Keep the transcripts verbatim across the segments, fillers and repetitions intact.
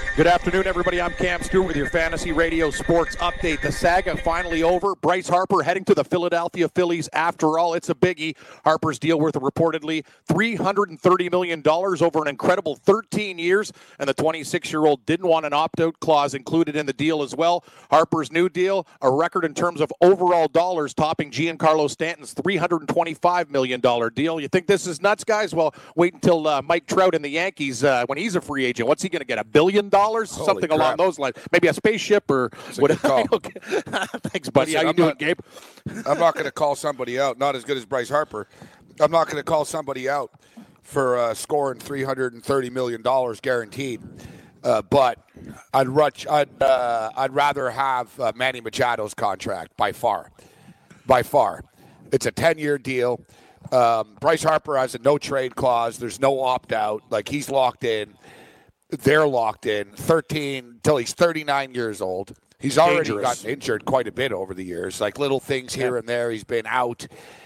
Good afternoon, everybody. I'm Cam Stewart with your Fantasy Radio Sports Update. The saga finally over. Bryce Harper heading to the Philadelphia Phillies. After all, it's a biggie. Harper's deal worth reportedly three hundred thirty million dollars over an incredible thirteen years, and the twenty-six-year-old didn't want an opt-out clause included in the deal as well. Harper's new deal, a record in terms of overall dollars, topping Giancarlo Stanton's three hundred twenty-five million dollars deal. You think this is nuts, guys? Well, wait until uh, Mike Trout and the Yankees, uh, when he's a free agent. What's he going to get, a billion dollars? Something crap. along those lines. Maybe a spaceship or whatever. Okay. Thanks, buddy. Listen, How you I'm doing, not, Gabe? I'm not going to call somebody out. Not as good as Bryce Harper. I'm not going to call somebody out for uh, scoring three hundred thirty million dollars guaranteed. Uh, but I'd rush, I'd uh, I'd rather have uh, Manny Machado's contract by far, by far. It's a ten-year deal. Um, Bryce Harper has a no trade clause. There's no opt out. Like, he's locked in. They're locked in. thirteen until he's thirty-nine years old. He's already Dangerous. gotten injured quite a bit over the years, like little things here yeah. and there. He's been out.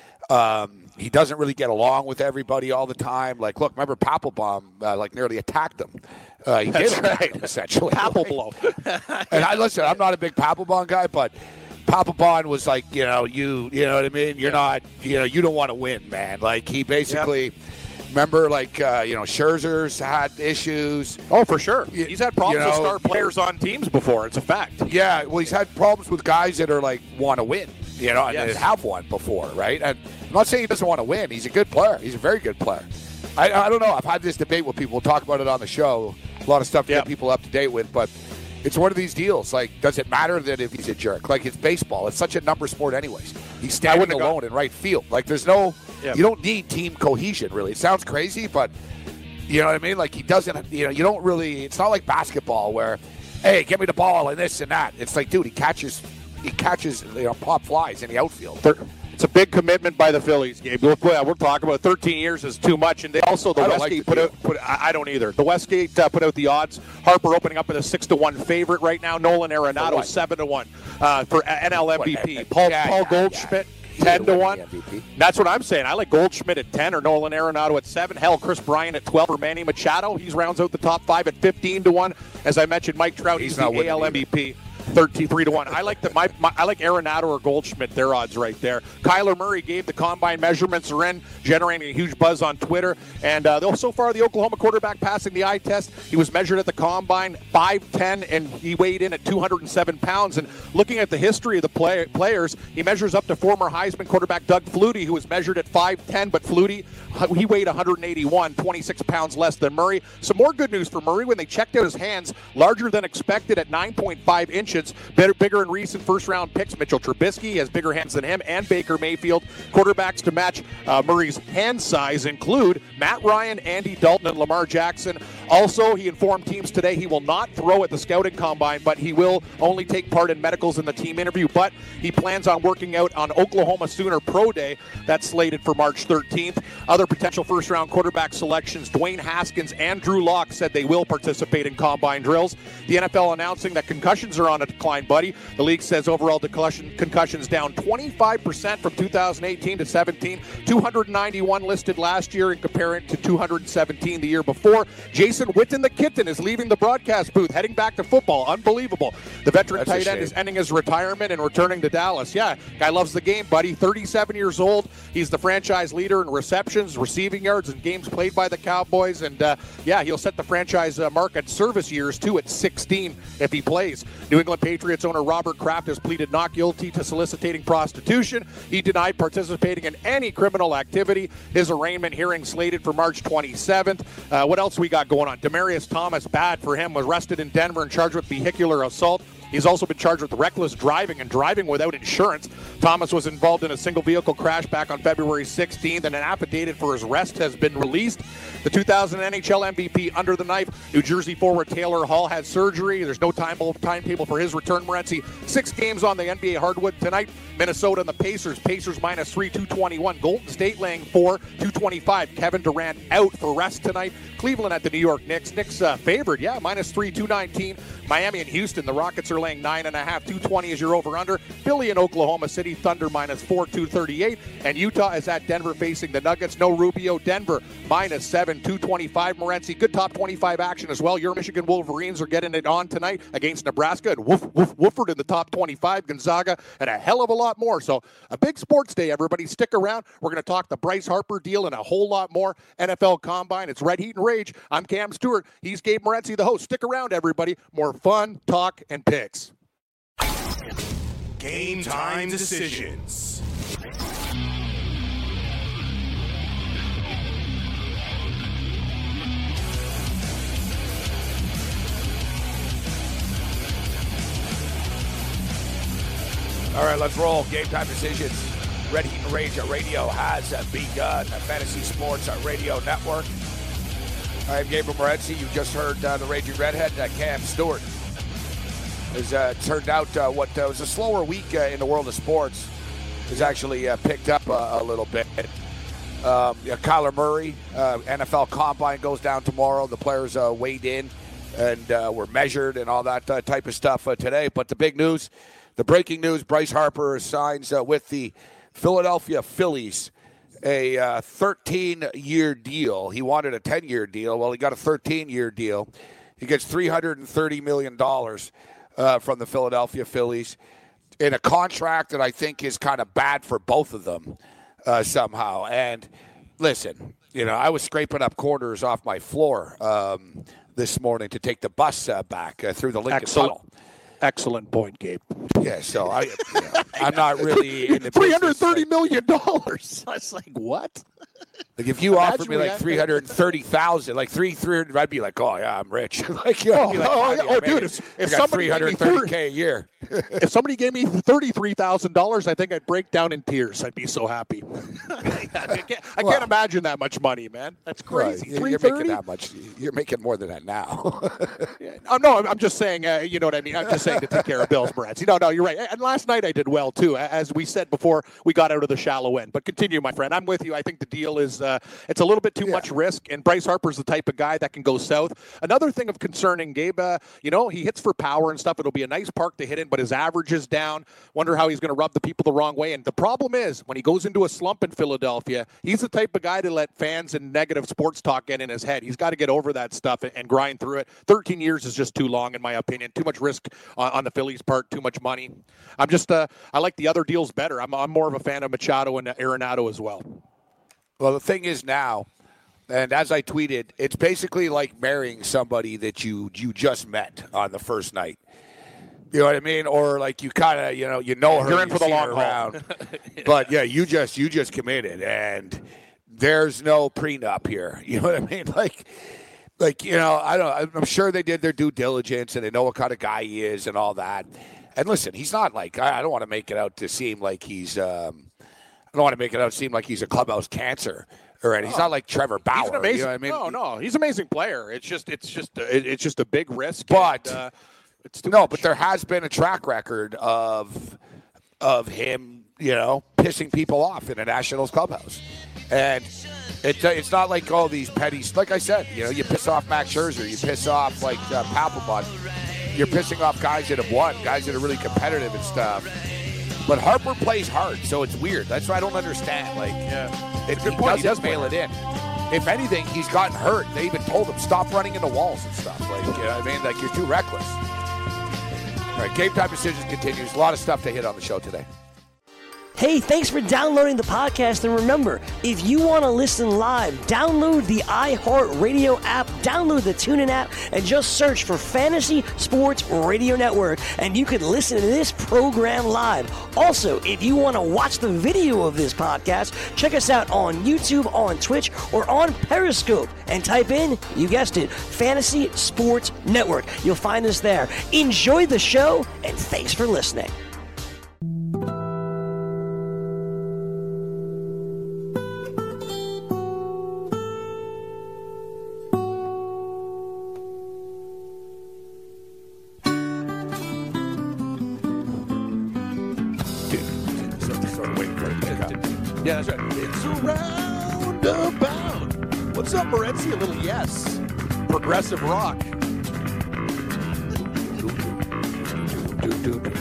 Um, he doesn't really get along with everybody all the time. Like, look, remember Papelbon, uh, like, nearly attacked him. Uh, he That's did right. attack him, essentially. Papelbon. And I listen, I'm not a big Papelbon guy, but Papelbon was like, you know, you, you know what I mean? You're yeah. not, you know, you don't want to win, man. Like, he basically. Yep. Remember, like, uh, you know, Scherzer's had issues. Oh, for sure. He's had problems you know, with star players on teams before. It's a fact. Yeah, well, he's had problems with guys that are, like, want to win, you know, and yes. have won before, right? And I'm not saying he doesn't want to win. He's a good player. He's a very good player. I, I don't know. I've had this debate with people. We'll talk about it on the show. A lot of stuff to yeah. get people up to date with, but it's one of these deals. Like, does it matter that if he's a jerk? Like, it's baseball. It's such a number sport anyways. He's standing alone gone. in right field. Like, there's no yeah. – you don't need team cohesion, really. It sounds crazy, but you know what I mean? Like, he doesn't – you know, you don't really – it's not like basketball where, hey, give me the ball and this and that. It's like, dude, he catches – he catches, you know, pop flies in the outfield. It's a big commitment by the Phillies, Gabe. We'll, we'll talk about thirteen years is too much, and they also the I don't Westgate like the put out. Put, I don't either. The Westgate uh, put out the odds. Harper opening up with a six to one favorite right now. Nolan Arenado seven to one uh, for N L M V P. What? Paul yeah, Paul yeah, Goldschmidt. Yeah. ten to one. That's what I'm saying. I like Goldschmidt at ten or Nolan Arenado at seven. Hell, Chris Bryant at twelve or Manny Machado. He rounds out the top five at fifteen to one. As I mentioned, Mike Trout, he's, he's the A L M V P. thirty-three to one. I like the my, my I like Arenado or Goldschmidt. Their odds right there. Kyler Murray gave the combine measurements are in, generating a huge buzz on Twitter. And uh, so far, the Oklahoma quarterback passing the eye test. He was measured at the combine five ten, and he weighed in at two hundred seven pounds. And looking at the history of the play, players, he measures up to former Heisman quarterback Doug Flutie, who was measured at five ten, but Flutie, he weighed one hundred eighty-one, twenty-six pounds less than Murray. Some more good news for Murray. When they checked out his hands, larger than expected at nine point five inches. Better, bigger in recent first-round picks. Mitchell Trubisky has bigger hands than him, and Baker Mayfield. Quarterbacks to match uh, Murray's hand size include Matt Ryan, Andy Dalton, and Lamar Jackson. Also, he informed teams today he will not throw at the scouting combine, but he will only take part in medicals in the team interview. But he plans on working out on Oklahoma Sooner Pro Day. That's slated for March thirteenth. Other potential first-round quarterback selections, Dwayne Haskins and Drew Lock said they will participate in combine drills. The N F L announcing that concussions are on a decline, buddy. The league says overall concussion, concussions down twenty-five percent from two thousand eighteen to seventeen. two hundred ninety-one listed last year and comparing to two hundred seventeen the year before. Jason Witten the Kitten is leaving the broadcast booth, heading back to football. Unbelievable. The veteran That's tight end is ending his retirement and returning to Dallas. Yeah, guy loves the game, buddy. thirty-seven years old. He's the franchise leader in receptions, receiving yards, and games played by the Cowboys. And, uh, yeah, he'll set the franchise uh, mark at service years, too, at sixteen if he plays. New England Patriots owner Robert Kraft has pleaded not guilty to soliciting prostitution. He denied participating in any criminal activity. His arraignment hearing slated for March twenty-seventh. Uh, what else we got going on? Demaryius Thomas, bad for him, was arrested in Denver and charged with vehicular assault. He's also been charged with reckless driving and driving without insurance. Thomas was involved in a single vehicle crash back on February sixteenth, and an affidavit for his arrest has been released. The two thousand N H L M V P under the knife. New Jersey forward Taylor Hall had surgery. There's no time timetable for his return. Morency, six games on the N B A hardwood tonight. Minnesota and the Pacers. Pacers minus three, two twenty-one. Golden State laying four, two twenty-five. Kevin Durant out for rest tonight. Cleveland at the New York Knicks. Knicks uh, favored, yeah, minus three, two nineteen. Miami and Houston. The Rockets are laying nine and a half. two twenty is your over-under. Philly and Oklahoma City Thunder minus four, two thirty-eight. And Utah is at Denver facing the Nuggets. No Rubio. Denver minus seven, two twenty-five. Morency, good top twenty-five action as well. Your Michigan Wolverines are getting it on tonight against Nebraska. And Woof, Woof, Wooford in the top twenty-five. Gonzaga and a hell of a lot more. So a big sports day, everybody. Stick around. We're going to talk the Bryce Harper deal and a whole lot more. N F L Combine. It's Red Heat and Rage. I'm Cam Stewart. He's Gabe Morency, the host. Stick around, everybody. More fun, talk, and picks. Game time decisions. All right, let's roll. Game time decisions. Red Heat and Rage Radio has begun. Fantasy Sports Radio Network. I'm Gabriel Morency. You just heard uh, the Raging Redhead, uh, Cam Stewart. As uh, turned out, uh, what uh, was a slower week uh, in the world of sports has actually uh, picked up uh, a little bit. Um, yeah, Kyler Murray, uh, N F L Combine goes down tomorrow. The players uh, weighed in and uh, were measured and all that uh, type of stuff uh, today. But the big news, the breaking news, Bryce Harper signs uh, with the Philadelphia Phillies a uh, thirteen-year deal. He wanted a ten-year deal. Well, he got a thirteen-year deal. He gets three hundred thirty million dollars uh, from the Philadelphia Phillies in a contract that I think is kind of bad for both of them uh, somehow. And listen, you know, I was scraping up quarters off my floor um, this morning to take the bus uh, back uh, through the Lincoln Excellent. Tunnel. Excellent point, Gabe. Yeah, so I, you know, I'm not really in the three hundred thirty business, million dollars. I was like, what? Like if you Imagine offered me we like had- three hundred thirty thousand, like three three hundred, I'd be like, oh yeah, I'm rich. like, you know, Oh, I'd be like, oh, "Honey, yeah. I Oh, made dude, it. if- I if got somebody three gave me hundred thirty k a year. If somebody gave me thirty-three thousand dollars, I think I'd break down in tears. I'd be so happy. I can't, I Well- can't imagine that much money, man. That's crazy. Right. You're three making thirty? that much. You're making more than that now. Oh, no, I'm I'm just saying, uh, you know what I mean? I'm just saying to take care of Bill's Moretz. No, no, you're right. And last night I did well, too, as we said before we got out of the shallow end. But continue, my friend. I'm with you. I think the deal is uh, it's a little bit too Yeah. much risk, and Bryce Harper's the type of guy that can go south. Another thing of concerning, Gabe, uh, you know, he hits for power and stuff. It'll be a nice park to hit in, but his average is down. Wonder how he's going to rub the people the wrong way. And the problem is, when he goes into a slump in Philadelphia, he's the type of guy to let fans and negative sports talk get in his head. He's got to get over that stuff and, and grind through it. thirteen years is just too long, in my opinion. Too much risk on, on the Phillies' part, too much money. I'm just, uh, I like the other deals better. I'm, I'm more of a fan of Machado and Arenado as well. Well, the thing is now, and as I tweeted, it's basically like marrying somebody that you you just met on the first night. You know what I mean? Or like you kind of, you know, you know her. You're in you for the see long her haul. around. But yeah, you just you just committed, and there's no prenup here. You know what I mean? Like, like you know, I don't. I'm sure they did their due diligence and they know what kind of guy he is and all that. And listen, he's not like I, I don't want to make it out to seem like he's. Um, I don't want to make it out to seem like he's a clubhouse cancer. Or anything. He's not like Trevor Bauer. He's an amazing. You know what I mean? No, no, he's an amazing player. It's just, it's just, it, it's just a big risk. But and, uh, it's too no, much. but there has been a track record of of him, you know, pissing people off in a Nationals clubhouse, and it, uh, it's not like all these petty. Like I said, you know, you piss off Max Scherzer, you piss off like uh, Papelbon, you're pissing off guys that have won, guys that are really competitive and stuff. But Harper plays hard, so it's weird. That's why I don't understand. Like, Yeah. it, Good he point. He doesn't does mail it in. If anything, he's gotten hurt. They even told him stop running into walls and stuff. Like, you know what I mean? Like, you're too reckless. All right, Game Time Decisions continues. A lot of stuff to hit on the show today. Hey, thanks for downloading the podcast. And remember, if you want to listen live, download the iHeartRadio app, download the TuneIn app, and just search for Fantasy Sports Radio Network, and you can listen to this program live. Also, if you want to watch the video of this podcast, check us out on YouTube, on Twitch, or on Periscope, and type in, you guessed it, Fantasy Sports Network. You'll find us there. Enjoy the show, and thanks for listening. Yeah, that's right. It's a roundabout. What's up, Morency? A little yes. Progressive rock. do, do.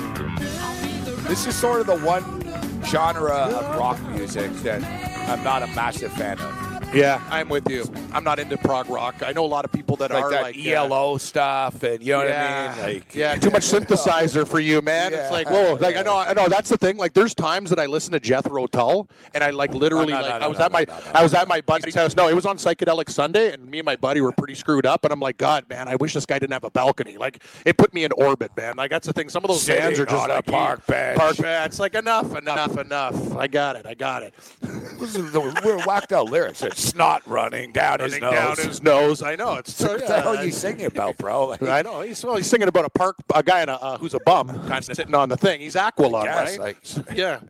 This is sort of the one genre of rock music that I'm not a massive fan of. Yeah, I'm with you. I'm not into prog rock. I know a lot of people that Like are that like E L O uh, stuff, and you know yeah, what I mean? Like, yeah, too much synthesizer for you, man. Yeah. It's like, whoa, like I know, I know. That's the thing. Like, there's times that I listen to Jethro Tull, and I like literally, No, no, like, no, I was no, at no, my, no, no, I was at my buddy's house. No, it was on Psychedelic Sunday, and me and my buddy were pretty screwed up. And I'm like, God, man, I wish this guy didn't have a balcony. Like, it put me in orbit, man. Like, that's the thing. Some of those Sitting bands are just on a like park bench. Park bench. It's like enough, enough, enough. I got it. I got it. This is the we're whacked out lyrics. It's snot running down his Running nose. down his nose. I know. It's so, What yeah, the hell are I- you singing about, bro? Like, I know. He's, well, he's singing about a park, a guy in a, uh, who's a bum, kind of sitting on the thing. He's Aqualung, Yes, right? like- yeah.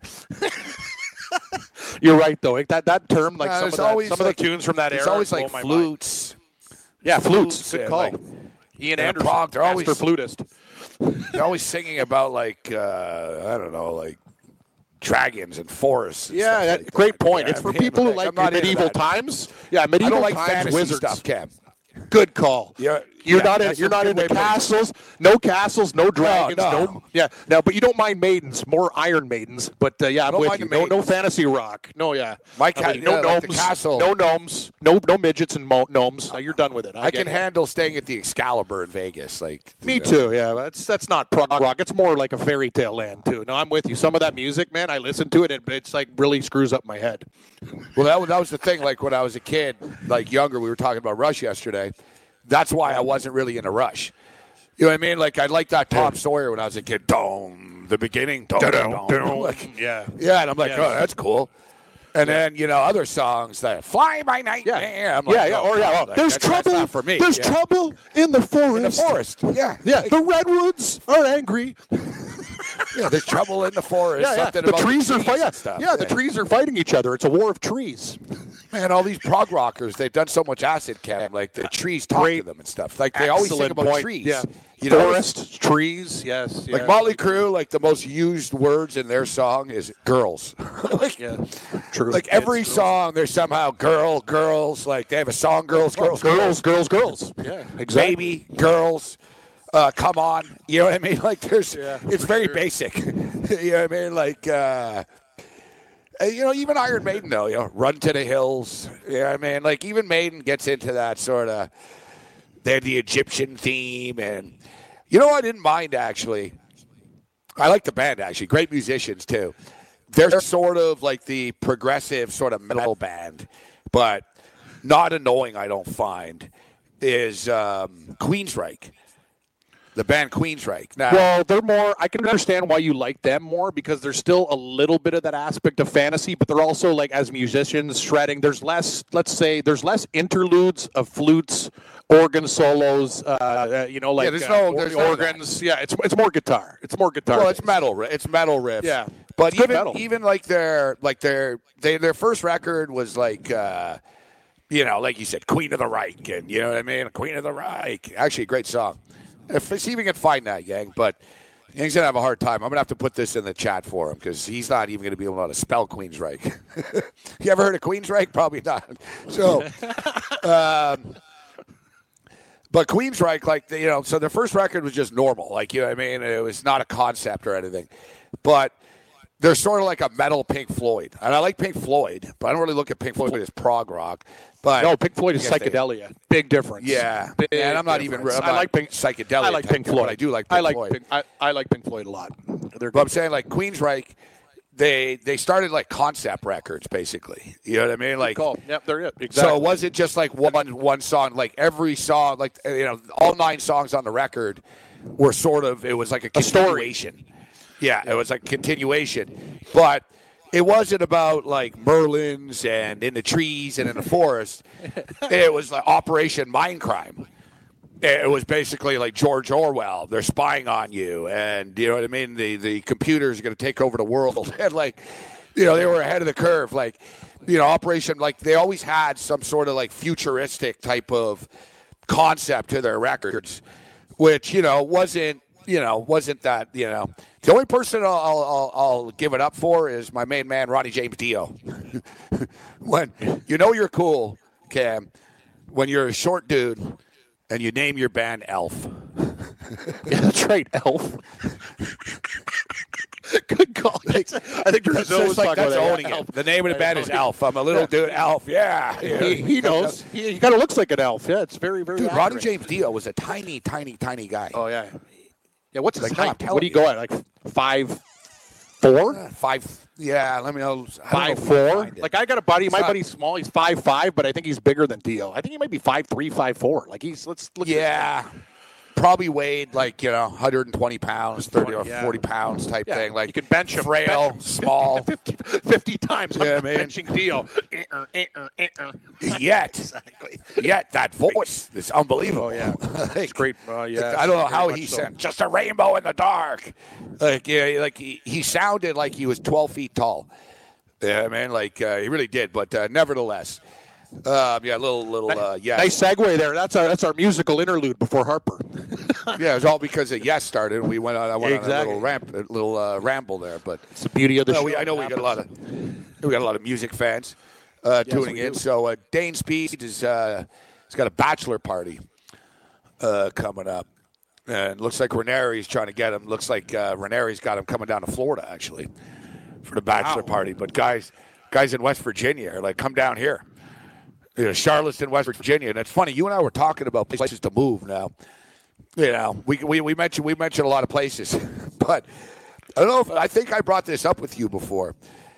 You're right, though. Like, that that term, like Uh, some, of, there's that, always, some of like- the tunes from that it's era, always blow like my mind. flutes. Yeah, flutes. flutes Good and, call. like, Ian and Anderson, prog, they're always- master flutist. They're always singing about like uh, I don't know, like dragons and forests. And Yeah, stuff that, like great that. point. Yeah, it's for man, people who like, like I'm not into medieval that. times. Yeah, I medieval don't like times, fantasy wizards. stuff, Cam. Good call. Yeah, You're yeah, not in, that's you're a not good into way to put it. castles, no castles, no dragons, no. no. Yeah, no, but you don't mind maidens, more Iron Maidens. But uh, yeah, I'm don't with mind you. the No, no maidens. fantasy rock. No, yeah. My I ca- mean, no yeah, like the gnomes, castle. no gnomes, no no midgets and mo- gnomes. Uh, you're done with it. I, I get can it. handle staying at the Excalibur in Vegas. Like Me you know. too. Yeah, that's that's not prog rock. It's more like a fairy tale land too. No, I'm with you. Some of that music, man, I listen to it, and it's like really screws up my head. Well, that was, that was the thing. Like when I was a kid, like younger, we were talking about Rush yesterday. That's why I wasn't really in a Rush. You know what I mean? Like I liked that Tom Sawyer when I was a kid. Dome, the beginning. Dome, dome, dome. Like, Yeah. yeah, and I'm like, Yes. oh, that's cool. And then you know other songs that Fly By Night. Yeah. Man, I'm like, yeah, yeah, oh, or yeah. God, oh, like, there's that's, that's trouble not for me. There's yeah. trouble in the forest. in the forest. Yeah, Yeah, Like, the redwoods are angry. yeah, there's trouble in the forest. Yeah, yeah. Something The about trees, the are trees fighting. and stuff. Yeah, the trees are fighting each other. It's a war of trees. Man, all these prog rockers, they've done so much acid, Cam. Like the trees talk Great. to them and stuff. Like they always sing Excellent about point. trees. Yeah, You know, forest, trees. Yes, like yeah. Motley Crue, like the most used words in their song is girls. like, Yeah, true. like every It's- song, there's somehow girl, girls. Like they have a song, girls, girls, girls, girls, girls. Yeah, exactly. baby, girls. Uh, come on, you know what I mean? Like there's, Yeah, it's for very sure. basic. you know what I mean? Like, uh, uh, you know, even Iron Maiden though, you know, run to the hills. You know what I mean? Like even Maiden gets into that sort of. They had the Egyptian theme, and you know, I didn't mind actually. I like the band actually, great musicians too. They're sort of like the progressive sort of metal band, but not annoying. I don't find is um, Queensryche. The band Queensryche. Now, Well, they're more. I can understand why you like them more because there's still a little bit of that aspect of fantasy, but they're also like as musicians shredding. There's less. Let's say there's less interludes of flutes, organ solos. Uh, uh, you know, like Yeah, there's uh, no- or- there's none of that. organs. Yeah, it's it's more guitar. It's more guitar. well, it's metal. ri- It's metal riffs. Yeah. but It's good even metal. even like their like their they, their first record was like. Uh, You know, like you said, Queen of the Reich, and you know what I mean? Queen of the Reich. Actually, a great song. If it's even can find that, gang, but he's going to have a hard time. I'm going to have to put this in the chat for him because he's not even going to be able to spell Queensryche. You ever heard of Queensryche? Probably not. So, um, but Queensryche, like, you know, so their first record was just normal. Like, you know what I mean? It was not a concept or anything. But they're sort of like a metal Pink Floyd. And I like Pink Floyd, but I don't really look at Pink Floyd as prog rock. But No, Pink Floyd is I guess they- psychedelia. Big difference. Yeah, Big and I'm not even. difference. I'm I not like Pink psychedelic. I like type Pink guy, Floyd. But I do like Pink I like Floyd. Pink, I, I like Pink Floyd a lot. They're But I'm good. saying like Queensryche, they they started like concept records basically. You know what I mean? Like Call. Yep, they're it. so Exactly. it wasn't just like one one song. Like every song, like you know, all nine songs on the record were sort of. It was like a A story. continuation. Yeah, it was like continuation, but. It wasn't about like Merlins and in the trees and in the forest. It was like Operation Mindcrime. It was basically like George Orwell. They're spying on you, and you know what I mean. The the computers are going to take over the world, and like, you know, they were ahead of the curve. Like, you know, Operation. Like they always had some sort of like futuristic type of concept to their records, which you know wasn't you know wasn't that you know. The only person I'll, I'll, I'll give it up for is my main man, Ronnie James Dio. When you know you're cool, Cam, when you're a short dude and you name your band Elf. Yeah, that's right, Elf. Good call. I think Brazil was like, talking that's about owning that. it. The name of the band is Elf. I'm a little dude, Elf. Yeah. yeah. He, he knows. He, he kind of looks like an elf. Yeah, it's very, very Dude, accurate. Ronnie James Dio was a tiny, tiny, tiny guy. Oh, yeah. Yeah, what's his Like, no, I'm height? telling What do you you. go at? Like five, four? Uh, five. Yeah, let me know. I Five don't know if I four. find it. Like I got a buddy. My It's not- buddy's small. He's five five, but I think he's bigger than Dio. I think he might be five three, five four. Like he's let's look. Yeah. Probably weighed like, you know, one hundred twenty pounds, thirty or Yeah. forty pounds type Yeah, thing. Like you can bench him. frail, bench, small. fifty, fifty times. Yeah, I'm man. benching Dio. Uh-uh, uh-uh, uh-uh. Yet, Exactly. yet that voice is unbelievable. Oh, yeah. Like, It's great. Uh, yeah, I don't know very how much he so. said just a rainbow in the dark. Like yeah, like he, he sounded like he was twelve feet tall. Yeah, man, like uh, he really did. But uh, nevertheless, um, yeah, little little uh, yes. Nice segue there. That's our that's our musical interlude before Harper. Yeah, it was all because of yes started. We went on. I went Exactly. on a little ramp, a little uh, ramble there. But It's the beauty of the no, show. we, I know we got a lot of we got a lot of music fans uh, tuning we in. do. So uh, Dane Speed is uh, he's got a bachelor party uh, coming up, and looks like Ranieri's trying to get him. Looks like uh, Ranieri's got him coming down to Florida actually for the bachelor Wow. party. But guys, guys in West Virginia are like, come down here. You know, Charlottesville, West Virginia, and it's funny. You and I were talking about places to move now. You know, we we, we mentioned we mentioned a lot of places, but I don't know if I think I brought this up with you before.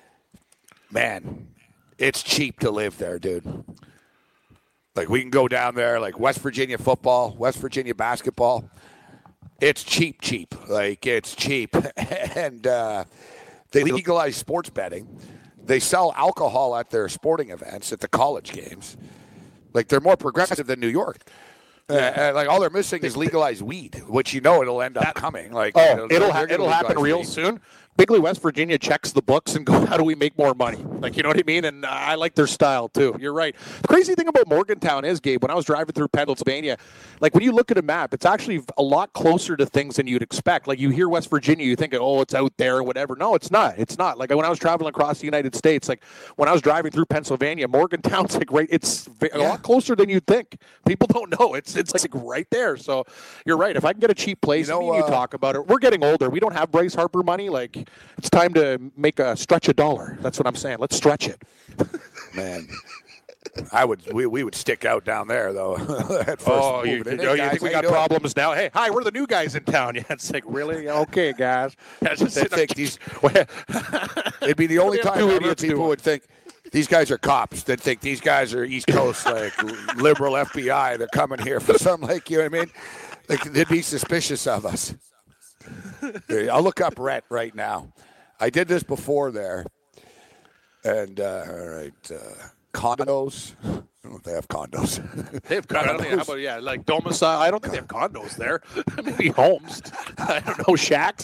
Man, it's cheap to live there, dude. Like we can go down there, like West Virginia football, West Virginia basketball. It's cheap, cheap. Like it's cheap, and uh, they legalize sports betting. They sell alcohol at their sporting events, at the college games. Like they're more progressive than New York. Uh, and, like all they're missing is legalized weed, which you know it'll end up coming. Like Oh, it'll, it'll they're ha- gonna it'll happen legalize real weed. soon. Bigly, West Virginia checks the books and go, how do we make more money? Like, you know what I mean? And uh, I like their style, too. You're right. The crazy thing about Morgantown is, Gabe, when I was driving through Pennsylvania, like when you look at a map, it's actually a lot closer to things than you'd expect. Like you hear West Virginia, you think, oh, it's out there or whatever. No, it's not. It's not. Like when I was traveling across the United States, like when I was driving through Pennsylvania, Morgantown's like right, it's a Yeah. lot closer than you'd think. People don't know. It's it's like right there. So you're right. If I can get a cheap place, You know, me and you uh, talk about it. We're getting older. We don't have Bryce Harper money. Like it's time to make a stretch a dollar. That's what I'm saying. Let's stretch it. Man, I would we, we would stick out down there though. At first Oh, you, moving in. you, Hey, you guys, think we how got you doing? problems now? Hey, hi, we're the new guys in town. Yeah, it's like really okay, guys. Yeah, just They sitting think up- these, it'd be the only What are time two ever idiots people doing? would think these guys are cops. They'd think these guys are East Coast, like liberal F B I. They're coming here for something like, you know what I mean? Like they'd be suspicious of us. Here, I'll look up rent right now. I did this before there. And, uh, all right, uh, condos. I don't know if they have condos. They have condos. I don't think, how about, yeah, like domicile. I don't think they have condos there. Maybe homes. I don't know, shacks.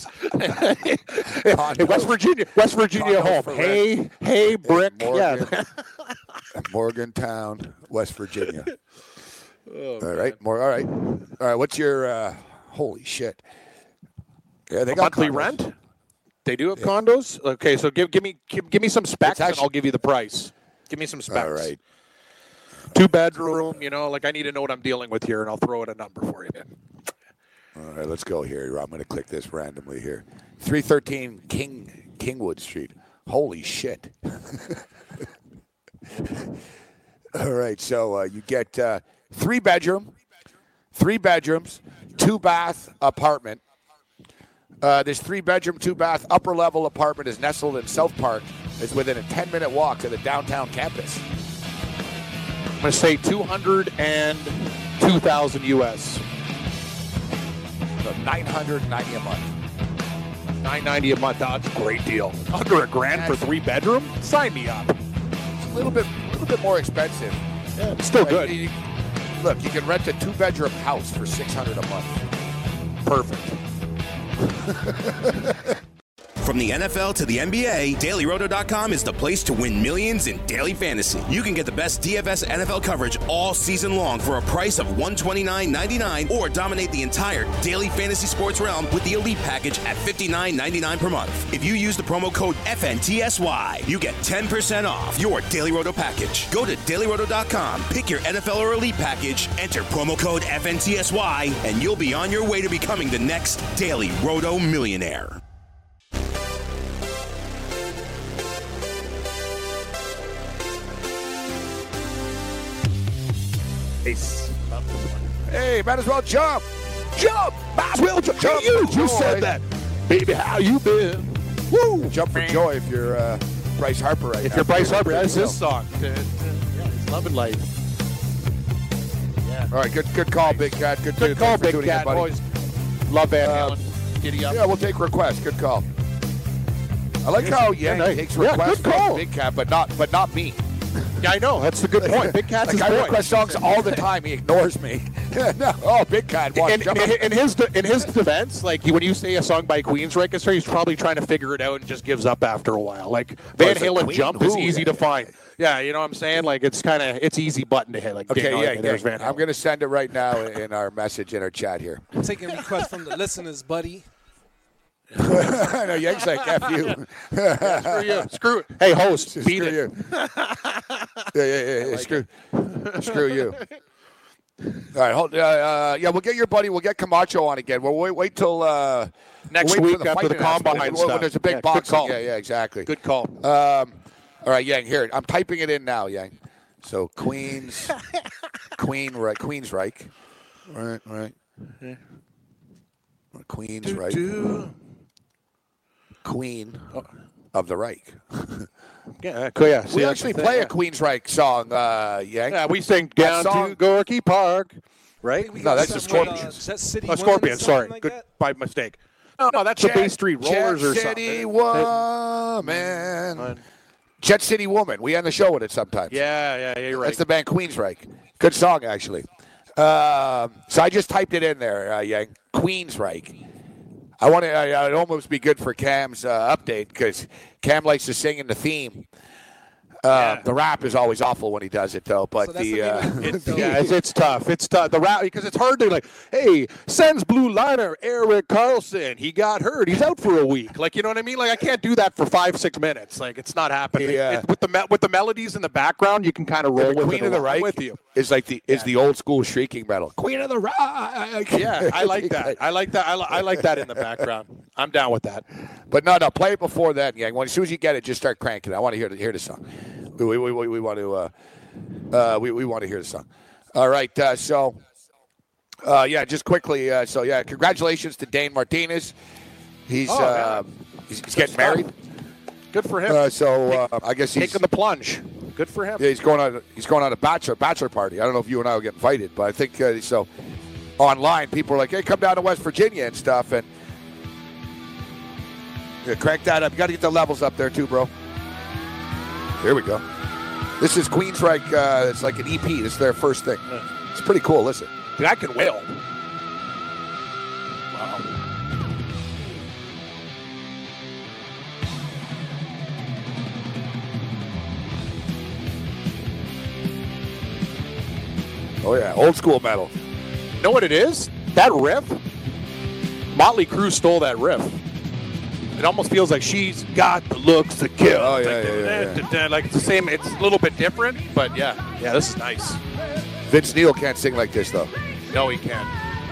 Hey, West Virginia, West Virginia Condos home. for Hey, hey, brick. Morgan. Yeah. Morgantown, West Virginia. Oh, all right, more. All right, all right. What's your uh, holy shit? Yeah, they A got monthly condos. rent? They do have condos? Okay, so give give me give, give me some specs and actually- I'll give you the price. Give me some specs. All right. Two bedroom, you know, like I need to know what I'm dealing with here and I'll throw in a number for you. All right, let's go here. I'm going to click this randomly here. three thirteen King Kingwood Street. Holy shit. All right, so uh, you get uh, three bedroom, three bedrooms, two bath apartment. Uh, this three bedroom, two bath upper level apartment is nestled in South Park. It's within a ten minute walk to the downtown campus. I'm going to say two hundred two thousand U S. So nine hundred ninety a month. nine ninety a month. That's a great deal. Under a grand for three bedroom? Sign me up. It's a little bit, a little bit more expensive. Yeah, it's still Like, good. you- look, you can rent a two bedroom house for six hundred a month. Perfect. From the N F L to the N B A, Daily Roto dot com is the place to win millions in daily fantasy. You can get the best D F S N F L coverage all season long for a price of one hundred twenty-nine ninety-nine, or dominate the entire daily fantasy sports realm with the Elite package at fifty-nine ninety-nine per month. If you use the promo code F N T S Y, you get ten percent off your Daily Roto package. Go to Daily Roto dot com, pick your N F L or Elite package, enter promo code F N T S Y, and you'll be on your way to becoming the next Daily Roto millionaire. Hey, might as well jump. Jump. Might as well jump. Jump you, for you joy. said that. Baby, how you been? Woo. Jump for joy if you're uh, Bryce Harper right If now. you're Bryce Harper, that's There you his go. song. Yeah, he's loving life. Yeah. All right, good good call, Big Cat. Good, Good call, thanks for Big tuning in, Cat. buddy. Always love Van Uh, Halen. Giddy up. Yeah, we'll take requests. Good call. I like how Yang nice. takes Yeah, requests good call. from Big Cat, but not but not me. Yeah, I know. That's a good point. Big Cat's like his I boy. request songs all the time. He ignores me. no, oh, Big Cat wants In, jump. in, in his de- in his defense, like when you say a song by Queensryche, he's probably trying to figure it out and just gives up after a while. Like Van it's like Halen Queen? Jump is Who? easy to find. Yeah, you know what I'm saying? Like it's kind of it's easy button to hit. Like Okay, ding, yeah, okay, there's yeah. Van Halen. I'm going to send it right now in our message in our chat here. I'm taking requests from the listeners, buddy. I know Yang's like F you. Yeah, screw you. Screw. Hey, host, beat Screw it. you. yeah, yeah, yeah. yeah. Screw, screw you. All right, hold. Uh, uh, yeah, we'll get your buddy. We'll get Camacho on again. We'll wait. Wait till uh, Next we'll wait week for after the fight announcement. combine When- stuff. When there's a big Yeah, good boxing. call. Yeah, yeah, exactly. Good call. Um, all right, Yang. Here, I'm typing it in now, Yang. So Queens, Queen, right? Queensryche. All right, all right. Queensryche. Queen of the Reich. Yeah, cool, yeah. See, We that's actually the thing, play yeah. a Queensryche song, uh, Yang. Yeah, we sing That down song- to Gorky Park, right? We No, got that's the something like, Scorpions. uh, Jet City Oh, Woman or Scorpions, something sorry. like Good that? by mistake. No, no, that's the Bay Street Rollers Jet or City something. Woman. Jet City Woman. We end the show with it sometimes. Yeah, yeah, yeah, you're right. That's the band Queensryche. Good song, actually. Um, so I just typed it in there, uh, Yang. Queensryche. I want to. I'd almost be good for Cam's uh, update because Cam likes to sing in the theme. Uh, Yeah. The rap is always awful when he does it, though. But So that's the, the name uh, of it. It's, yeah, it's, it's tough. It's tough. The route because it's hard to like. Hey, Sens blue liner Eric Carlson. He got hurt. He's out for a week. Like you know what I mean? Like I can't do that for five six minutes. Like it's not happening. Yeah. It- with the me- with the melodies in the background, you can kind of roll the with Queen it. of the along Reich with you. is like the is the old school shrieking metal. Queen of the Reich. Yeah, I like that. I like that. I, li- I like that in the background. I'm down with that. But no, no, play it before then, Yang. When, as soon as you get it, just start cranking it. I want to hear the, hear the song. We, we, we, we want to uh, uh, we, we want to hear the song. All right, uh, so uh, yeah, just quickly. Uh, so yeah, congratulations to Dane Martinez. He's Oh, uh, he's, he's getting married. Good for him. Uh, so uh, I guess he's Taking the plunge. Good for him. yeah, he's going on he's going on a bachelor bachelor party. I don't know if you and I will get invited, but I think uh, so. Online, people are like, "Hey, come down to West Virginia and stuff," and yeah, crank that up. You got to get the levels up there too, bro. Here we go. This is Queensryche. Uh, it's like an E P. This is their first thing. It's pretty cool. Listen. Dude, I can wail. Wow. Oh yeah, old school metal. You know what it is? That riff? Motley Crue stole that riff. It almost feels like she's got the looks to kill. Oh, It's yeah, like, yeah, yeah, da- da- da- like it's the same. It's a little bit different, but yeah, yeah, this is nice. Vince Neil can't sing like this though. No, he can.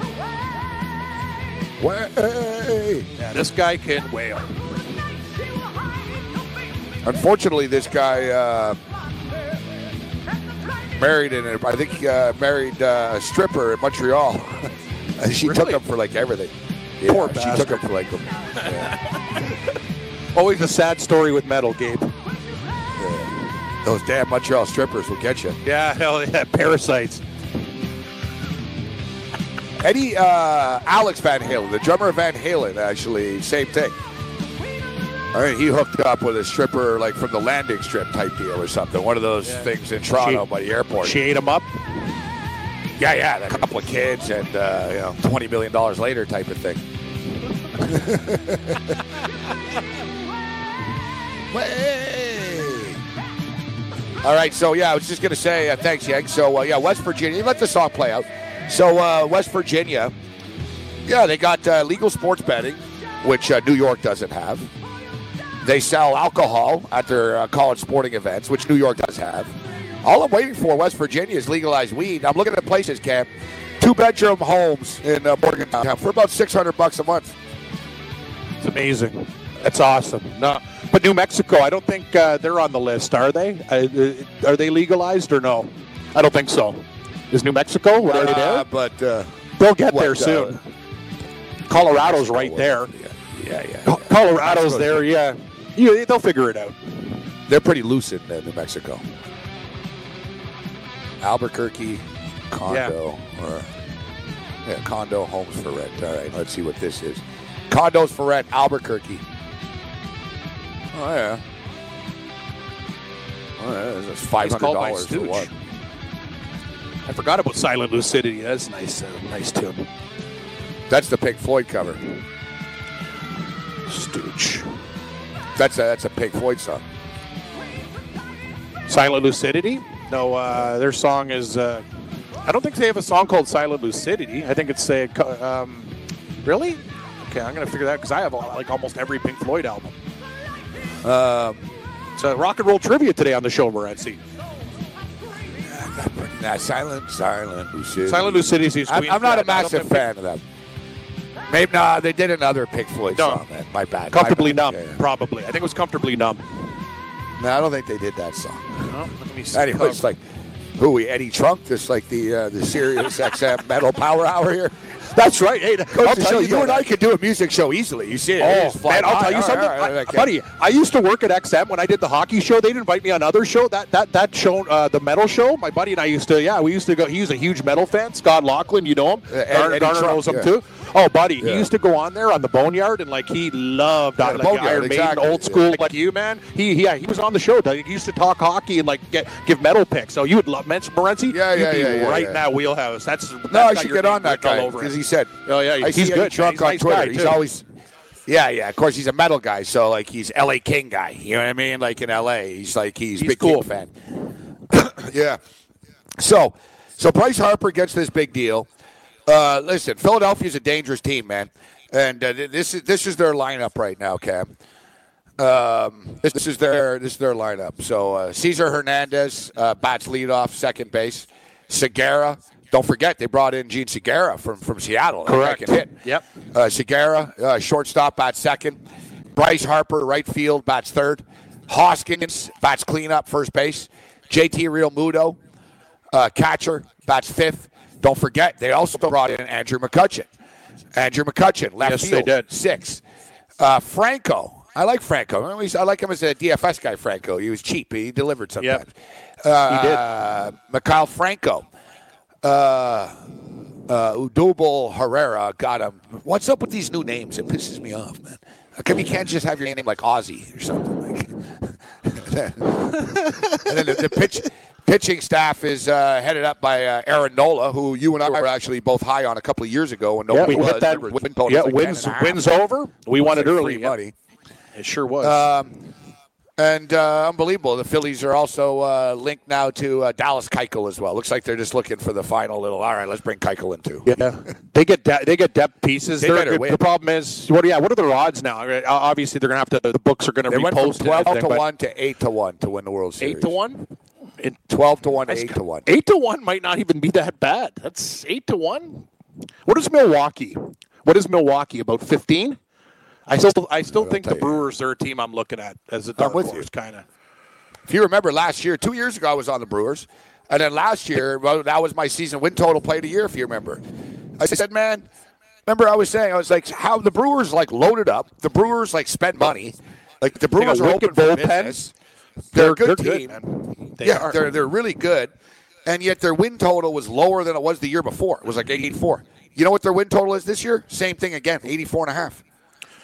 Way. Yeah, this guy can wail. Unfortunately, this guy uh, married in. I think uh, married uh, a stripper in Montreal. she took Really? him for like everything. Yeah, Poor she bastard. took him for like. Yeah, Always a sad story with metal, Gabe. yeah. Those damn Montreal strippers will get you. Yeah, hell yeah, parasites. Eddie uh, Alex Van Halen, the drummer of Van Halen, actually same thing. All right, he hooked up with a stripper like from the landing strip type deal or something. One of those Yeah. things in Toronto She- by the airport. She ate him up. Yeah, yeah, a couple of kids and uh, you know, twenty million dollars later type of thing. Way. All right, so yeah, I was just going to say, uh, thanks, Yank. So, uh, yeah, West Virginia, let the song play out. So, uh, West Virginia, yeah, they got uh, legal sports betting, which uh, New York doesn't have. They sell alcohol at their uh, college sporting events, which New York does have. All I'm waiting for, West Virginia, is legalized weed. I'm looking at places, Cam, two-bedroom homes in uh, Morgantown for about six hundred bucks a month. It's amazing. That's awesome. No, but New Mexico, I don't think uh, they're on the list, are they? Uh, are they legalized or no? I don't think so. Is New Mexico? What, are they there? Uh, but uh, they'll get what, there soon. Uh, Colorado's Mexico right there. Yeah, yeah. yeah, yeah. Colorado's there, yeah. yeah. They'll figure it out. They're pretty loose in uh, New Mexico. Albuquerque, condo, yeah. or yeah, condo homes for rent. All right, let's see what this is. Condos for rent, Albuquerque. Oh yeah. Oh yeah, it's five hundred dollars for what? I forgot about Silent Lucidity. That's a nice, uh, nice tune. That's the Pink Floyd cover. Stooge. That's a that's a Pink Floyd song. Silent Lucidity? No, uh, their song is. Uh, I don't think they have a song called Silent Lucidity. I think it's a. Um, really? Okay, I'm gonna figure that out because I have like almost every Pink Floyd album. Um, it's a rock and roll trivia today on the show, Morency. Nah, Silent, Silent Lucidity. Silent Lucidity is. I'm, I'm not a massive fan of them. Maybe nah, they did another Pink Floyd no. song. Man. My bad. Comfortably My bad. Numb, yeah, yeah. probably. I think it was Comfortably Numb. No, I don't think they did that song. No, let me see. Anyway, it's like, who we Eddie Trunk, just like the uh, the Sirius X M Metal Power Hour here. That's right. Hey, I'll tell show, you, you and I could do a music show easily. You see it? Oh, man, I'll tell you something, right, right, I, buddy. I used to work at X M when I did the hockey show. They'd invite me on other show. That that that show, uh, the metal show. My buddy and I used to, yeah, we used to go. He's a huge metal fan. Scott Laughlin, you know him. Uh, Garner, Garner Trump, knows him yeah. too. Oh, buddy, Yeah. he used to go on there on the Boneyard, and like he loved Yeah, on the like Boneyard, Iron Maiden, exactly. old school, Yeah. like you, man. He, he, yeah, he was on the show. He used to talk hockey and like get, give metal picks. So you would love Mensch Morency. Yeah, You'd yeah, be yeah, yeah, right yeah. in that wheelhouse. That's, that's No, I got should your get name on that written all guy over because it. he said, Oh yeah, I he's see Eddie good. Trunk He's on a nice Twitter. guy, He's too. always, yeah, yeah. Of course, he's a metal guy, so like he's L A King guy. You know what I mean? Like in L A, he's like he's, He's big cool. King fan. Yeah. So, so Bryce Harper gets this big deal. Uh, listen, Philadelphia's a dangerous team, man, and uh, this is this is their lineup right now, Cam. Um, this, this is their this is their lineup. So uh, Cesar Hernandez uh, bats leadoff, second base. Segura. Don't forget, they brought in Gene Segura from, from Seattle. Correct. That can hit. Yep. Uh, Segura, uh, shortstop, bats second. Bryce Harper, right field, bats third. Hoskins, bats cleanup, first base. J T Realmuto, uh, catcher, bats fifth. Don't forget, they also brought in Andrew McCutchen. Andrew McCutchen, left Yes, field, they did. sixth. Uh, Franco, I like Franco. I like him as a D F S guy, Franco. He was cheap. He delivered sometimes. Yep. Uh, He did. Uh, Mikhail Franco. Uh, uh, Udubel Herrera got him. What's up with these new names? It pisses me off, man. How come you can't just have your name like Ozzy or something? Like and then the, the pitch, pitching staff is uh, headed up by uh, Aaron Nola, who you and I were actually both high on a couple of years ago. And Yeah, nobody we was. hit that. Remember, win total Yeah, was like wins ten and a half. wins over. We won it Free early. yeah. money. It sure was. Um, and uh, unbelievable. The Phillies are also uh, linked now to uh, Dallas Keuchel as well. Looks like they're just looking for the final little. All right, let's bring Keuchel in too. Yeah, they get de- they get depth pieces. They They're better good. win. The problem is, what? Yeah, what are their odds now? Uh, Obviously, they're going to have to. The books are going to They went from repost twelve and to everything, one to eight to one to win the World but Series. Eight to one. It, Twelve to one to eight to one. Eight to one might not even be that bad. That's eight to one. What is Milwaukee? What is Milwaukee? About fifteen? I still, I still I'll think tell the you. Brewers are a team I'm looking at as a dark with you. horse, kind of. If you remember last year, two years ago, I was on the Brewers. And then last year, well, that was my season win total play of the year, if you remember. I said, man, remember I was saying, I was like, how the Brewers, like, loaded up. The Brewers, like, spent money. Like, the Brewers They got are wicked open for bullpen. business. They're a good they're team. Good, man. They yeah, are. they're, they're really good. And yet their win total was lower than it was the year before. It was like eighty-four. You know what their win total is this year? Same thing again, eighty-four and a half.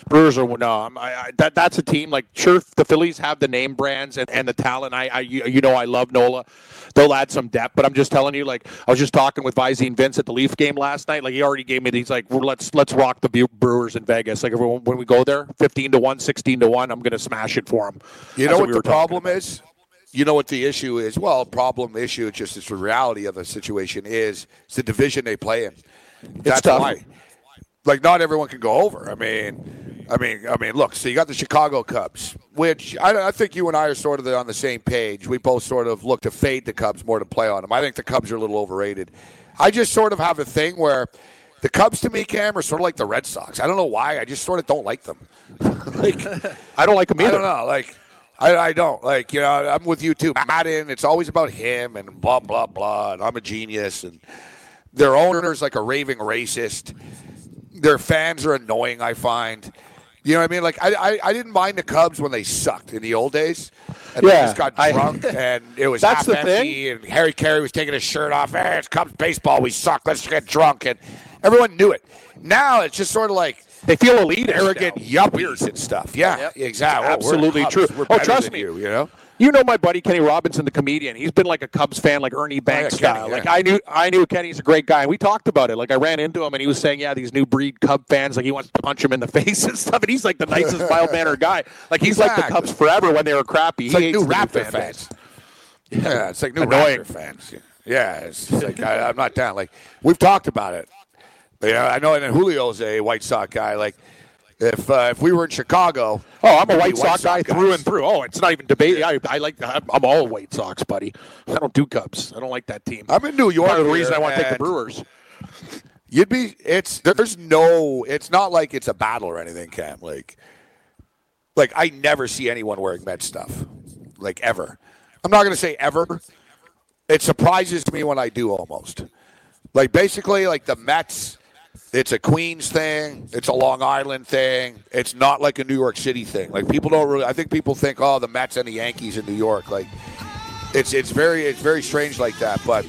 Brewers are no. I'm, I, I, that that's a team like sure the Phillies have the name brands and, and the talent. I, I you, you know I love Nola. They'll add some depth, but I'm just telling you, like I was just talking with Visine Vince at the Leaf game last night. Like he already gave me these like well, let's let's rock the Brewers in Vegas. Like everyone, when we go there, fifteen to one, sixteen to one, I'm going to smash it for them. You know what, what we the problem about. is? You know what the issue is? Well, problem issue, it's just it's the reality of the situation is it's the division they play in. That's it's tough. why. Like not everyone can go over. I mean, I mean, I mean. Look, so you got the Chicago Cubs, which I, I think you and I are sort of on the same page. We both sort of look to fade the Cubs more to play on them. I think the Cubs are a little overrated. I just sort of have a thing where the Cubs to me, Cam, are sort of like the Red Sox. I don't know why. I just sort of don't like them. like I don't like them either. I don't know. Like I, I don't like. You know, I'm with you too. Madden. It's always about him and blah blah blah. And I'm a genius. And their owner's like a raving racist. Their fans are annoying, I find. You know what I mean? Like, I, I, I didn't mind the Cubs when they sucked in the old days. And yeah, they just got I, drunk, and it was that's half the empty, thing. and Harry Carey was taking his shirt off. Hey, it's Cubs baseball. We suck. Let's get drunk. And everyone knew it. Now it's just sort of like they feel elite, arrogant yuppies and stuff. Yeah, yep. exactly. Well, absolutely we're true. We're oh, trust me. You, you know? You know my buddy Kenny Robinson, the comedian. He's been like a Cubs fan, like Ernie Banks oh, yeah, style. Kenny, like yeah. I knew, I knew Kenny's a great guy. And we talked about it. Like I ran into him, and he was saying, "Yeah, these new breed Cub fans, like he wants to punch him in the face and stuff." And he's like the nicest, mild mannered guy. Like he's exactly. like the Cubs forever when they were crappy. It's he like hates new the Raptor fan fans. Base. Yeah, it's like new Annoying. Raptor fans. Yeah, it's like I, I'm not down. Like we've talked about it. Yeah, I know. And then Julio's a White Sox guy. Like. If uh, if we were in Chicago, oh, I'm a White Sox, White Sox guy guys. through and through. Oh, it's not even debate. I, I like. I'm, I'm all White Sox, buddy. I don't do Cubs. I don't like that team. I'm in New York. Part of the reason I here, want to take the Brewers. You'd be. It's there's no. It's not like it's a battle or anything, Cam. Like, like I never see anyone wearing Mets stuff, like ever. I'm not going to say ever. It surprises me when I do almost. Like basically, like the Mets. It's a Queens thing. It's a Long Island thing. It's not like a New York City thing. Like people don't really. I think people think, oh, the Mets and the Yankees in New York. Like it's it's very it's very strange like that. But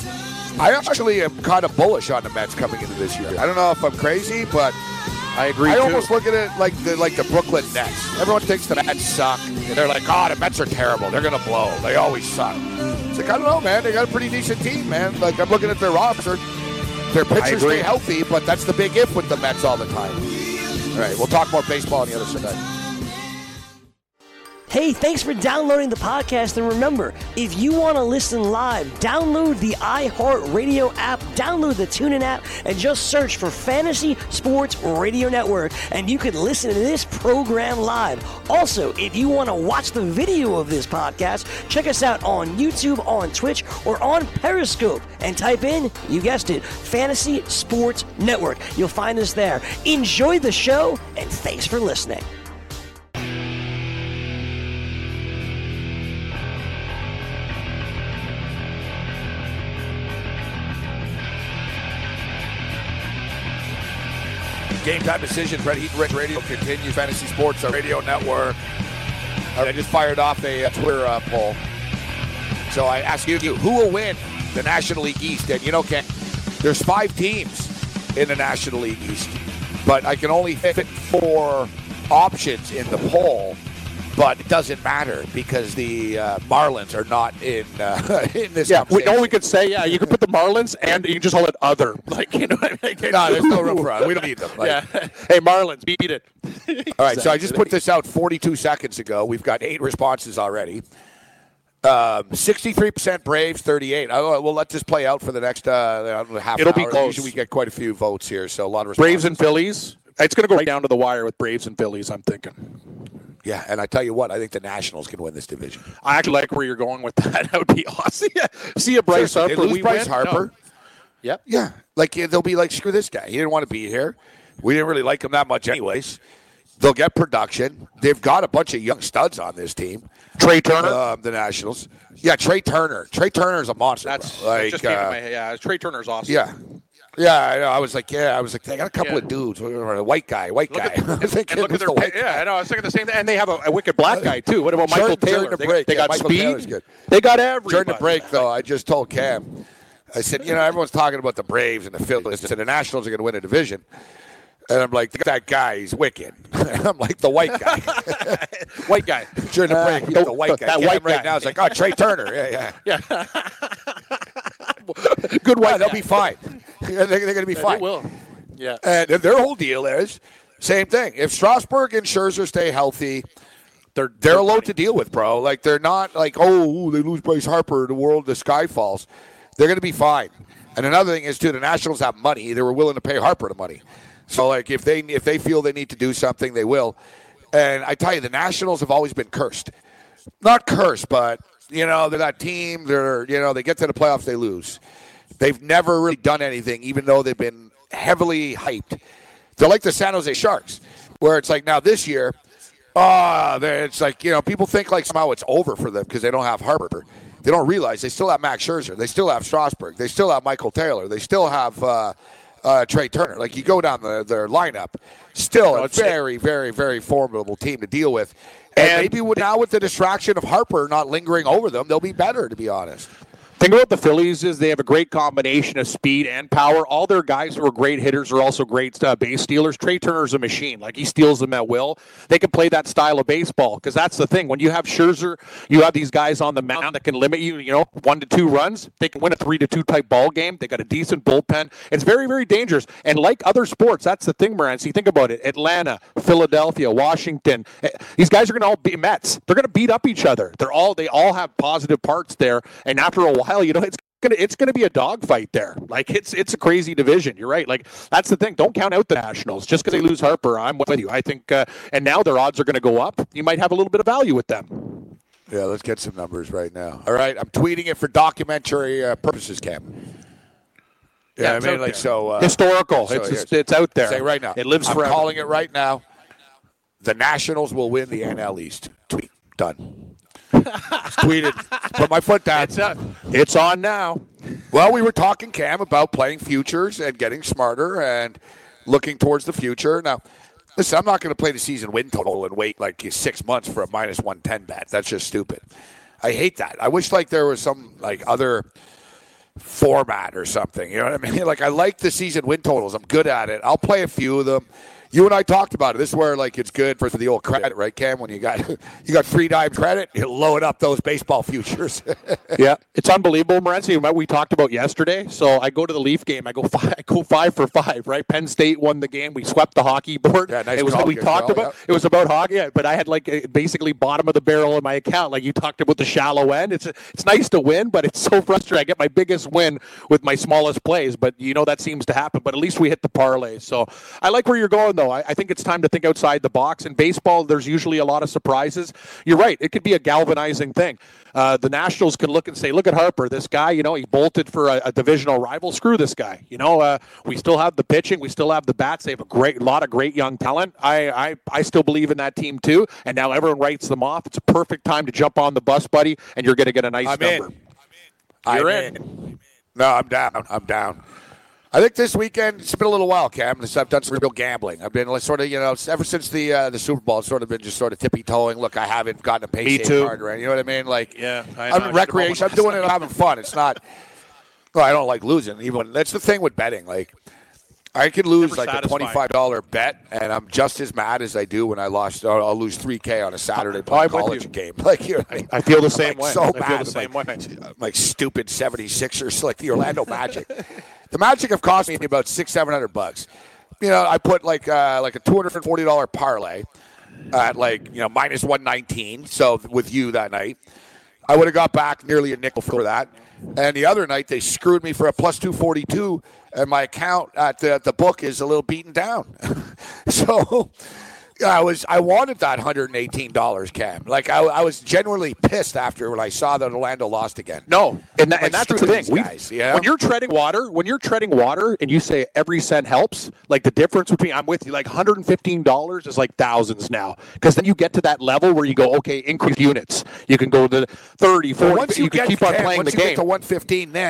I actually am kind of bullish on the Mets coming into this year. I don't know if I'm crazy, but I agree. I too. almost look at it like the like the Brooklyn Nets. Everyone thinks the Mets suck, and they're like, oh, the Mets are terrible. They're gonna blow. They always suck. It's like I don't know, man. They got a pretty decent team, man. Like I'm looking at their roster. Their pitchers stay healthy, but that's the big if with the Mets all the time. All right, we'll talk more baseball on the other side. Hey, thanks for downloading the podcast. And remember, if you want to listen live, download the iHeartRadio app, download the TuneIn app, and just search for Fantasy Sports Radio Network, and you can listen to this program live. Also, if you want to watch the video of this podcast, check us out on YouTube, on Twitch, or on Periscope, and type in, you guessed it, Fantasy Sports Network. You'll find us there. Enjoy the show, and thanks for listening. Game Time Decisions, Red Heat Red Radio continues. Fantasy Sports Radio Network. I just fired off a, a Twitter uh, poll. So I ask you, who will win the National League East? And you know, Ken, there's five teams in the National League East, but I can only fit four options in the poll. But it doesn't matter because the uh, Marlins are not in uh, in this. Yeah, we, no, we could say, yeah, you could put the Marlins and you can just hold it other. Like, you know what I mean? No, there's no room for us. We don't need them. Like, yeah. Hey, Marlins, beat it. All right, so I just put this out forty-two seconds ago. We've got eight responses already. Um, sixty-three percent Braves, thirty-eight. I, we'll let this play out for the next uh, half It'll hour. be close. Usually we get quite a few votes here, so a lot of responses. Braves and Phillies. It's going to go right down to the wire with Braves and Phillies, I'm thinking. Yeah, and I tell you what, I think the Nationals can win this division. I actually like where you're going with that. That would be awesome. See a Bryce Seriously, Harper. they lose We Bryce win? Harper. No. Yep. Yeah, like they'll be like, screw this guy. He didn't want to be here. We didn't really like him that much anyways. They'll get production. They've got a bunch of young studs on this team. Trey Turner? Um, the Nationals. Yeah, Trey Turner. Trey Turner's a monster. That's bro. Like, that just came uh, to my head. Yeah, Trey Turner's awesome. Yeah. Yeah, I know. I was like, yeah, I was like, they got a couple Yeah. of dudes. A white guy, white Look guy. at, I was thinking and look it at was their the pay, white yeah, guy. I know. I was thinking the same thing. And they have a, a wicked black guy too. What about Michael Jordan- Taylor? Jordan They, break. they Yeah, got Michael speed. Taylor's good. They got everybody. During the break, though, I just told Cam, I said, you know, everyone's talking about the Braves and the Phillies, and the Nationals are going to win a division. And I'm like, that guy, he's wicked. I'm like, the white guy. White guy. During the break, uh, the white guy. That Cam white right guy. now is like, oh, Trey Turner. Yeah, yeah. Yeah. Good white yeah, they'll guy. be fine. they're they're going to be Yeah, fine. They will. Yeah. And their whole deal is, same thing. If Strasburg and Scherzer stay healthy, they're they're a load to deal with, bro. Like, they're not like, oh, they lose Bryce Harper, the world, the sky falls. They're going to be fine. And another thing is, too, the Nationals have money. They were willing to pay Harper the money. So, like, if they if they feel they need to do something, they will. And I tell you, the Nationals have always been cursed. Not cursed, but, you know, they're that team. They're, you know, they get to the playoffs, they lose. They've never really done anything, even though they've been heavily hyped. They're like the San Jose Sharks, where it's like now this year, oh, it's like, you know, people think like somehow it's over for them because they don't have Harper. They don't realize they still have Max Scherzer. They still have Strasburg. They still have Michael Taylor. They still have uh, uh, Trey Turner. Like, you go down the, their lineup, still a very, very, very formidable team to deal with. And, and maybe with, now with the distraction of Harper not lingering over them, they'll be better, to be honest. Thing about the Phillies is they have a great combination of speed and power. All their guys who are great hitters are also great uh, base stealers. Trey Turner's a machine. Like, he steals them at will. They can play that style of baseball because that's the thing. When you have Scherzer, you have these guys on the mound that can limit you, you know, one to two runs. They can win a three to two type ball game. They got a decent bullpen. It's very, very dangerous. And like other sports, that's the thing, Morency. Think about it. Atlanta, Philadelphia, Washington. These guys are going to all be Mets. They're going to beat up each other. They're all they all have positive parts there. And after a while, Hell, you know, it's gonna it's gonna be a dogfight there. Like, it's it's a crazy division. You're right. Like, that's the thing. Don't count out the Nationals just because they lose Harper. I'm with you. I think, uh, and now their odds are going to go up. You might have a little bit of value with them. Yeah, let's get some numbers right now. All right, I'm tweeting it for documentary uh, purposes, Cam. Yeah, Yeah, I mean, like, there. so uh, historical. So it's just, it's out there. Say right now. It lives I'm forever. calling it right now. The Nationals will win the N L East. Tweet done. Tweeted. Put my foot down. It's, uh, it's on now. Well, we were talking, Cam, about playing futures and getting smarter and looking towards the future. Now, listen, I'm not going to play the season win total and wait like six months for a minus one ten bet. That's just stupid. I hate that. I wish like there was some like other format or something. You know what I mean? Like, I like the season win totals. I'm good at it. I'll play a few of them. You and I talked about it. This is where like it's good for, for the old credit, right, Cam? When you got you got three dime credit, you load up those baseball futures. Yeah, it's unbelievable, Morency. What we talked about yesterday. So I go to the Leaf game. I go five. I go five for five. Right, Penn State won the game. We swept the hockey board. Yeah, nice it was call, what we good talked call, about. yeah. It was about hockey, yeah, but I had like basically bottom of the barrel in my account. Like you talked about the shallow end. It's it's nice to win, but it's so frustrating. I get my biggest win with my smallest plays, but you know that seems to happen. But at least we hit the parlay. So I like where you're going, though. I, I think it's time to think outside the box. In baseball, there's usually a lot of surprises. You're right. It could be a galvanizing thing. Uh, the Nationals can look and say, look at Harper. This guy, you know, he bolted for a, a divisional rival. Screw this guy. You know, uh, we still have the pitching. We still have the bats. They have a great lot of great young talent. I, I, I still believe in that team, too. And now everyone writes them off. It's a perfect time to jump on the bus, buddy, and you're going to get a nice I'm number. in. You're I'm in. in. No, I'm down. I'm down. I think this weekend, it's been a little while, Cam. I've done some real gambling. I've been like, sort of, you know, ever since the uh, the Super Bowl, I've sort of been just sort of tippy-toeing. Look, I haven't gotten a pay card or anything. You know what I mean? Like, Yeah, I I'm know. in recreation. I'm doing it. I'm having fun. It's not. Well, I don't like losing. Even that's the thing with betting. Like, I could lose Never like satisfying. a twenty-five dollar bet, and I'm just as mad as I do when I lost. I'll, I'll lose three K on a Saturday playing I'm with college you. game. Like, you know what I mean? I feel the I'm, same like, way. So I mad. feel the I'm same like, way. I'm like stupid seventy-sixers, like the Orlando Magic. The Magic have cost me about six, seven hundred bucks. You know, I put like uh, like a two hundred and forty dollar parlay at like you know minus one nineteen. So with you that night, I would have got back nearly a nickel for that. And the other night they screwed me for a plus two forty two, and my account at the, at the book is a little beaten down. So. Yeah, I was. I wanted that one hundred eighteen dollars, Cam. Like I, I was genuinely pissed after when I saw that Orlando lost again. No, and, that, Like, and that's the screw thing. these We, guys, you know? When you're treading water, when you're treading water, and you say every cent helps, like the difference between I'm with you, like one hundred fifteen dollars is like thousands now, because then you get to that level where you go, okay, increase units. You can go to thirty, forty. Once you, you can get keep on Cam, playing once the you game. get to one fifteen, then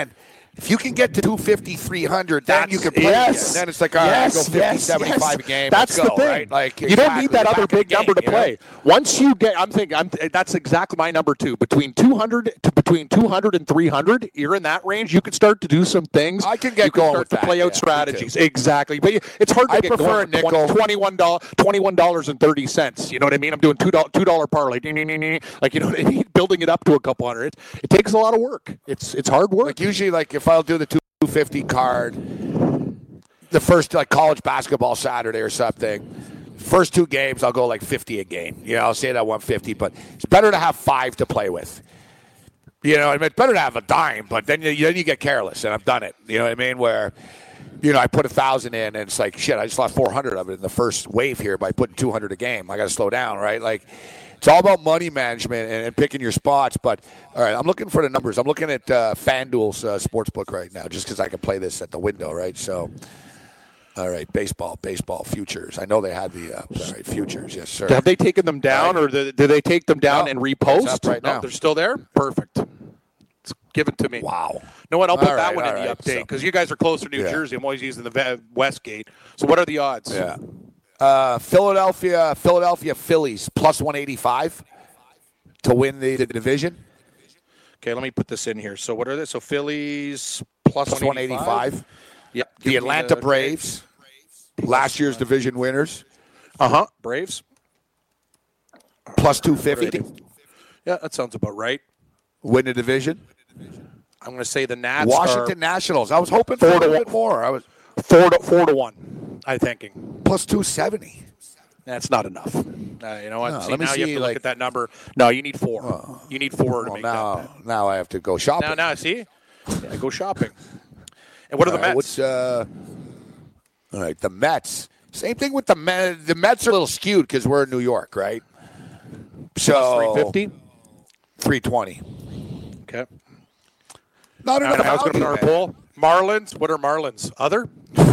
If you can get to two fifty, three hundred, then That's, you can play yes. again. Then it's like, all right, yes, go fifty, yes, seventy-five yes. a game. That's Let's the go, thing. right? Like, you exactly. don't need that Back other in the big game, number to you know? play. Once you get, I'm thinking, I'm, that's exactly my number two. Between two hundred to between two hundred and three hundred, you're in that range. You can start to do some things. I can get you can going start with to that. play out Yeah, strategies. Exactly. But it's hard to I get prefer going a with nickel. twenty-one dollars, twenty-one dollars and thirty cents. You know what I mean? I'm doing two dollars two dollar parlay. Like, you know what I mean? Building it up to a couple hundred. It, it takes a lot of work. It's it's hard work. Like usually, like if I'll do the two fifty card, the first like college basketball Saturday or something, first two games I'll go like fifty a game. You know, I'll say that one fifty, but it's better to have five to play with. You know, I mean, it's better to have a dime, but then you then you get careless, and I've done it. You know what I mean? Where, you know, I put a thousand in, and it's like shit. I just lost four hundred of it in the first wave here by putting two hundred a game. I got to slow down, right? Like, it's all about money management and, and picking your spots. But all right, I'm looking for the numbers. I'm looking at uh, FanDuel's uh, sportsbook right now, just because I can play this at the window, right? So, all right, baseball, baseball futures. I know they had the uh, all right futures, yes, sir. Have they taken them down, Right. or did they take them down No, and repost? it's up right no, now. they're still there. Perfect. It's given to me. Wow. No what? I'll put All that right, one in all the right, update so- because you guys are closer to New Yeah. Jersey. I'm always using the Ve- Westgate. So what are the odds? Yeah. Uh, Philadelphia, Philadelphia Phillies plus one eighty-five to win the, the division. Okay, let me put this in here. So what are they? So Phillies plus, Plus one eighty-five. Yep. The Atlanta Braves, last year's division winners, Uh huh. Braves. plus two fifty. Yeah, that sounds about right. Win the division. I'm going to say the Nats Washington Nationals. I was hoping for Four a to little one. bit more. I was are four to four to one. I'm thinking plus two seventy. that's not enough. Uh, you know what? No, see, let me now you have see, to like- look at that number. No, you need four. Oh. You need four to Well, make that. now, bet. now I have to go shopping. Now, now, see, yeah, go shopping. And what are the All right, Mets? What's, uh, all right, the Mets. Same thing with the Mets. The Mets are a little skewed because we're in New York, right? So three fifty. three twenty. Okay. Not enough. I was going to put our value, poll. Marlins. What are Marlins? Other?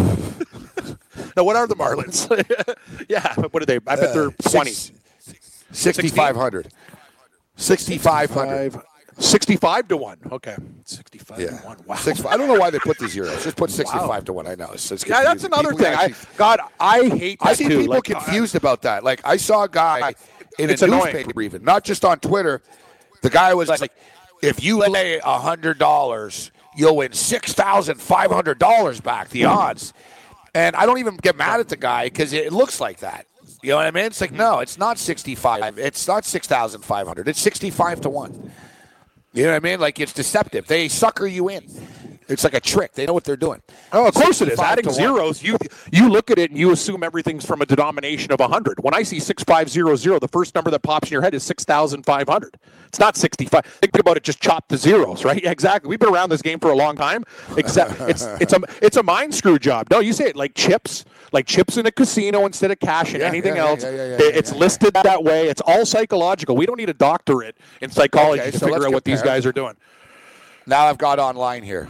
No, what are the Marlins? Yeah, what are they? I bet they're twenty. sixty-five hundred. sixty-five hundred. sixty-five to one. Okay. sixty-five Yeah. to one. Wow. Six, I don't know why they put the zeros. Just put sixty-five to one. I know. It's, it's Yeah, that's confusing. another People thing. I, actually- God, I hate that I see too. people Like, confused about that. Like, I saw a guy in It's a annoying. newspaper even, not just on Twitter. The guy was like, if you lay one hundred dollars, you'll win six thousand five hundred dollars back, the odds. And I don't even get mad at the guy because it looks like that. You know what I mean? It's like, no, it's not sixty-five. It's not six thousand five hundred. It's sixty-five to one. You know what I mean? Like, it's deceptive. They sucker you in. It's like a trick. They know what they're doing. Oh, of course it is. sixty-five Adding to one. zeros, you you look at it and you assume everything's from a denomination of one hundred. When I see six five zero zero, the first number that pops in your head is six thousand five hundred. It's not sixty-five. Think about it, just chop the zeros, right? Yeah, exactly. We've been around this game for a long time. Except it's it's a it's a mind screw job. No, you say it like chips, like chips in a casino instead of cash and Yeah, anything yeah, yeah, else. yeah, yeah, yeah, it's yeah. listed that way. It's all psychological. We don't need a doctorate in psychology Okay, to so figure let's out what these compare. guys are doing. Now I've got online here.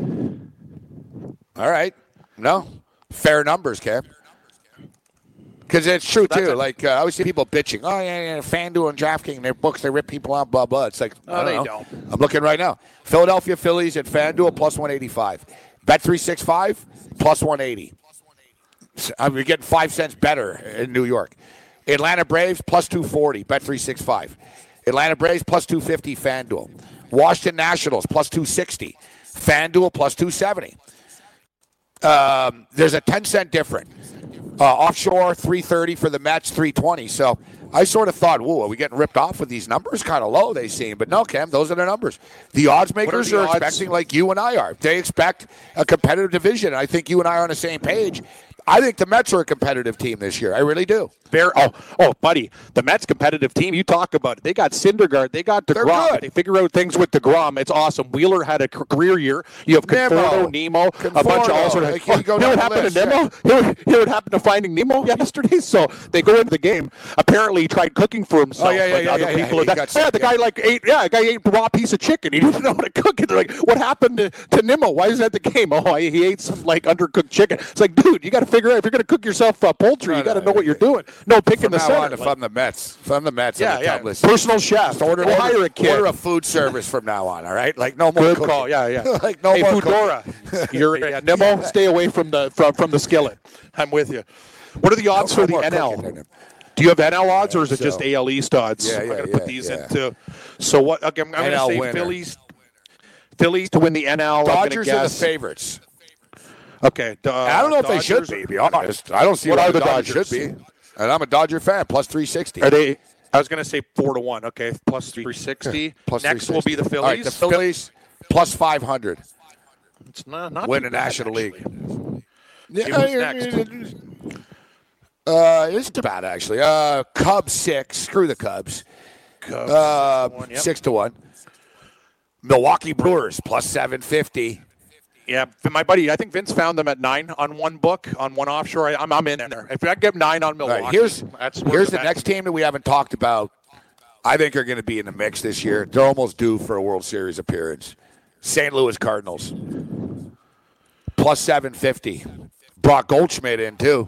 All right. No. Fair numbers, Cam. Because it's true, That's too. a- like, uh, I always see people bitching. Oh, yeah, yeah, FanDuel and DraftKings, their books, they rip people out, blah, blah. It's like, No, I they know. don't. I'm looking right now. Philadelphia Phillies at FanDuel, plus one eighty-five. Bet three sixty-five, plus one eighty. I mean, you're getting five cents better in New York. Atlanta Braves, plus two forty. Bet three sixty-five. Atlanta Braves, plus two fifty. FanDuel. Washington Nationals, plus two sixty. FanDuel, plus two seventy. Um, there's a ten cent difference. Uh, offshore, three thirty for the Mets, three twenty. So I sort of thought, whoa, are we getting ripped off with these numbers? Kind of low, they seem. But no, Cam, those are the numbers. The odds makers the are odds? expecting like you and I are. They expect a competitive division. I think you and I are on the same page. I think the Mets are a competitive team this year. I really do. Very, oh, oh, buddy, the Mets competitive team. You talk about it. They got Syndergaard. They got They're DeGrom. good. They figure out things with DeGrom. It's awesome. Wheeler had a career year. You have Conforto, Nemo, a bunch of Conforto. all sort of. Like, you Oh, go you know down what the happened to list, Nemo? Hear, hear what happened to Finding Nemo yesterday? So they go into the game. Apparently, he tried cooking for himself. Oh, yeah, yeah, like yeah, other yeah, yeah. people He had- got yeah, sick, the yeah. guy like ate. Yeah, a guy ate a raw piece of chicken. He didn't know how to cook it. They're like, what happened to, to Nemo? Why is that the game? Oh, he ate some like undercooked chicken. It's like, dude, you got to figure out if you're going to cook yourself uh, poultry. No, you got to no, know what you're doing. No picking From the now center. on, if like, I'm the Mets, if I'm the Mets, yeah, I'm yeah. list. Personal chef. Just order, We'll order, hire a kid. order a food service from now on. All right, like no more. Good cooking. call. Yeah, yeah. like no hey, more. Foodora, you're yeah, Nemo. Stay away from the from, from the skillet. I'm with you. What are the odds no, for no the N L? Cooking, Do you have N L odds, or is it so. just A L East odds? Yeah, yeah, I got to yeah, put these yeah. into. So what? Okay, I'm, I'm going to say winner. Phillies. Phillies to win the N L. Dodgers I'm are the guess. favorites. Okay. Uh, I don't know Dodgers, if they should be. To be honest, I don't see what why are the Dodgers, Dodgers should be. And I'm a Dodger fan. Plus three sixty. Are they? I was going to say four to one. Okay, plus three sixty. Plus Next will be the Phillies. All right, the Phillies plus five hundred. It's not, not Win too the bad, National actually. League. Yeah, who's next? Uh, it's bad actually. Uh, Cubs six. Screw the Cubs. Cubs, Uh, six to one, yep. six to one. Milwaukee Brewers plus seven fifty. Yeah, my buddy, I think Vince found them at nine on one book, on one offshore. I, I'm, I'm in there. If I get nine on All Milwaukee, right, here's that's here's the bet. next team that we haven't talked about. I think are going to be in the mix this year. They're almost due for a World Series appearance. Saint Louis Cardinals plus seven fifty. Brought Goldschmidt in too.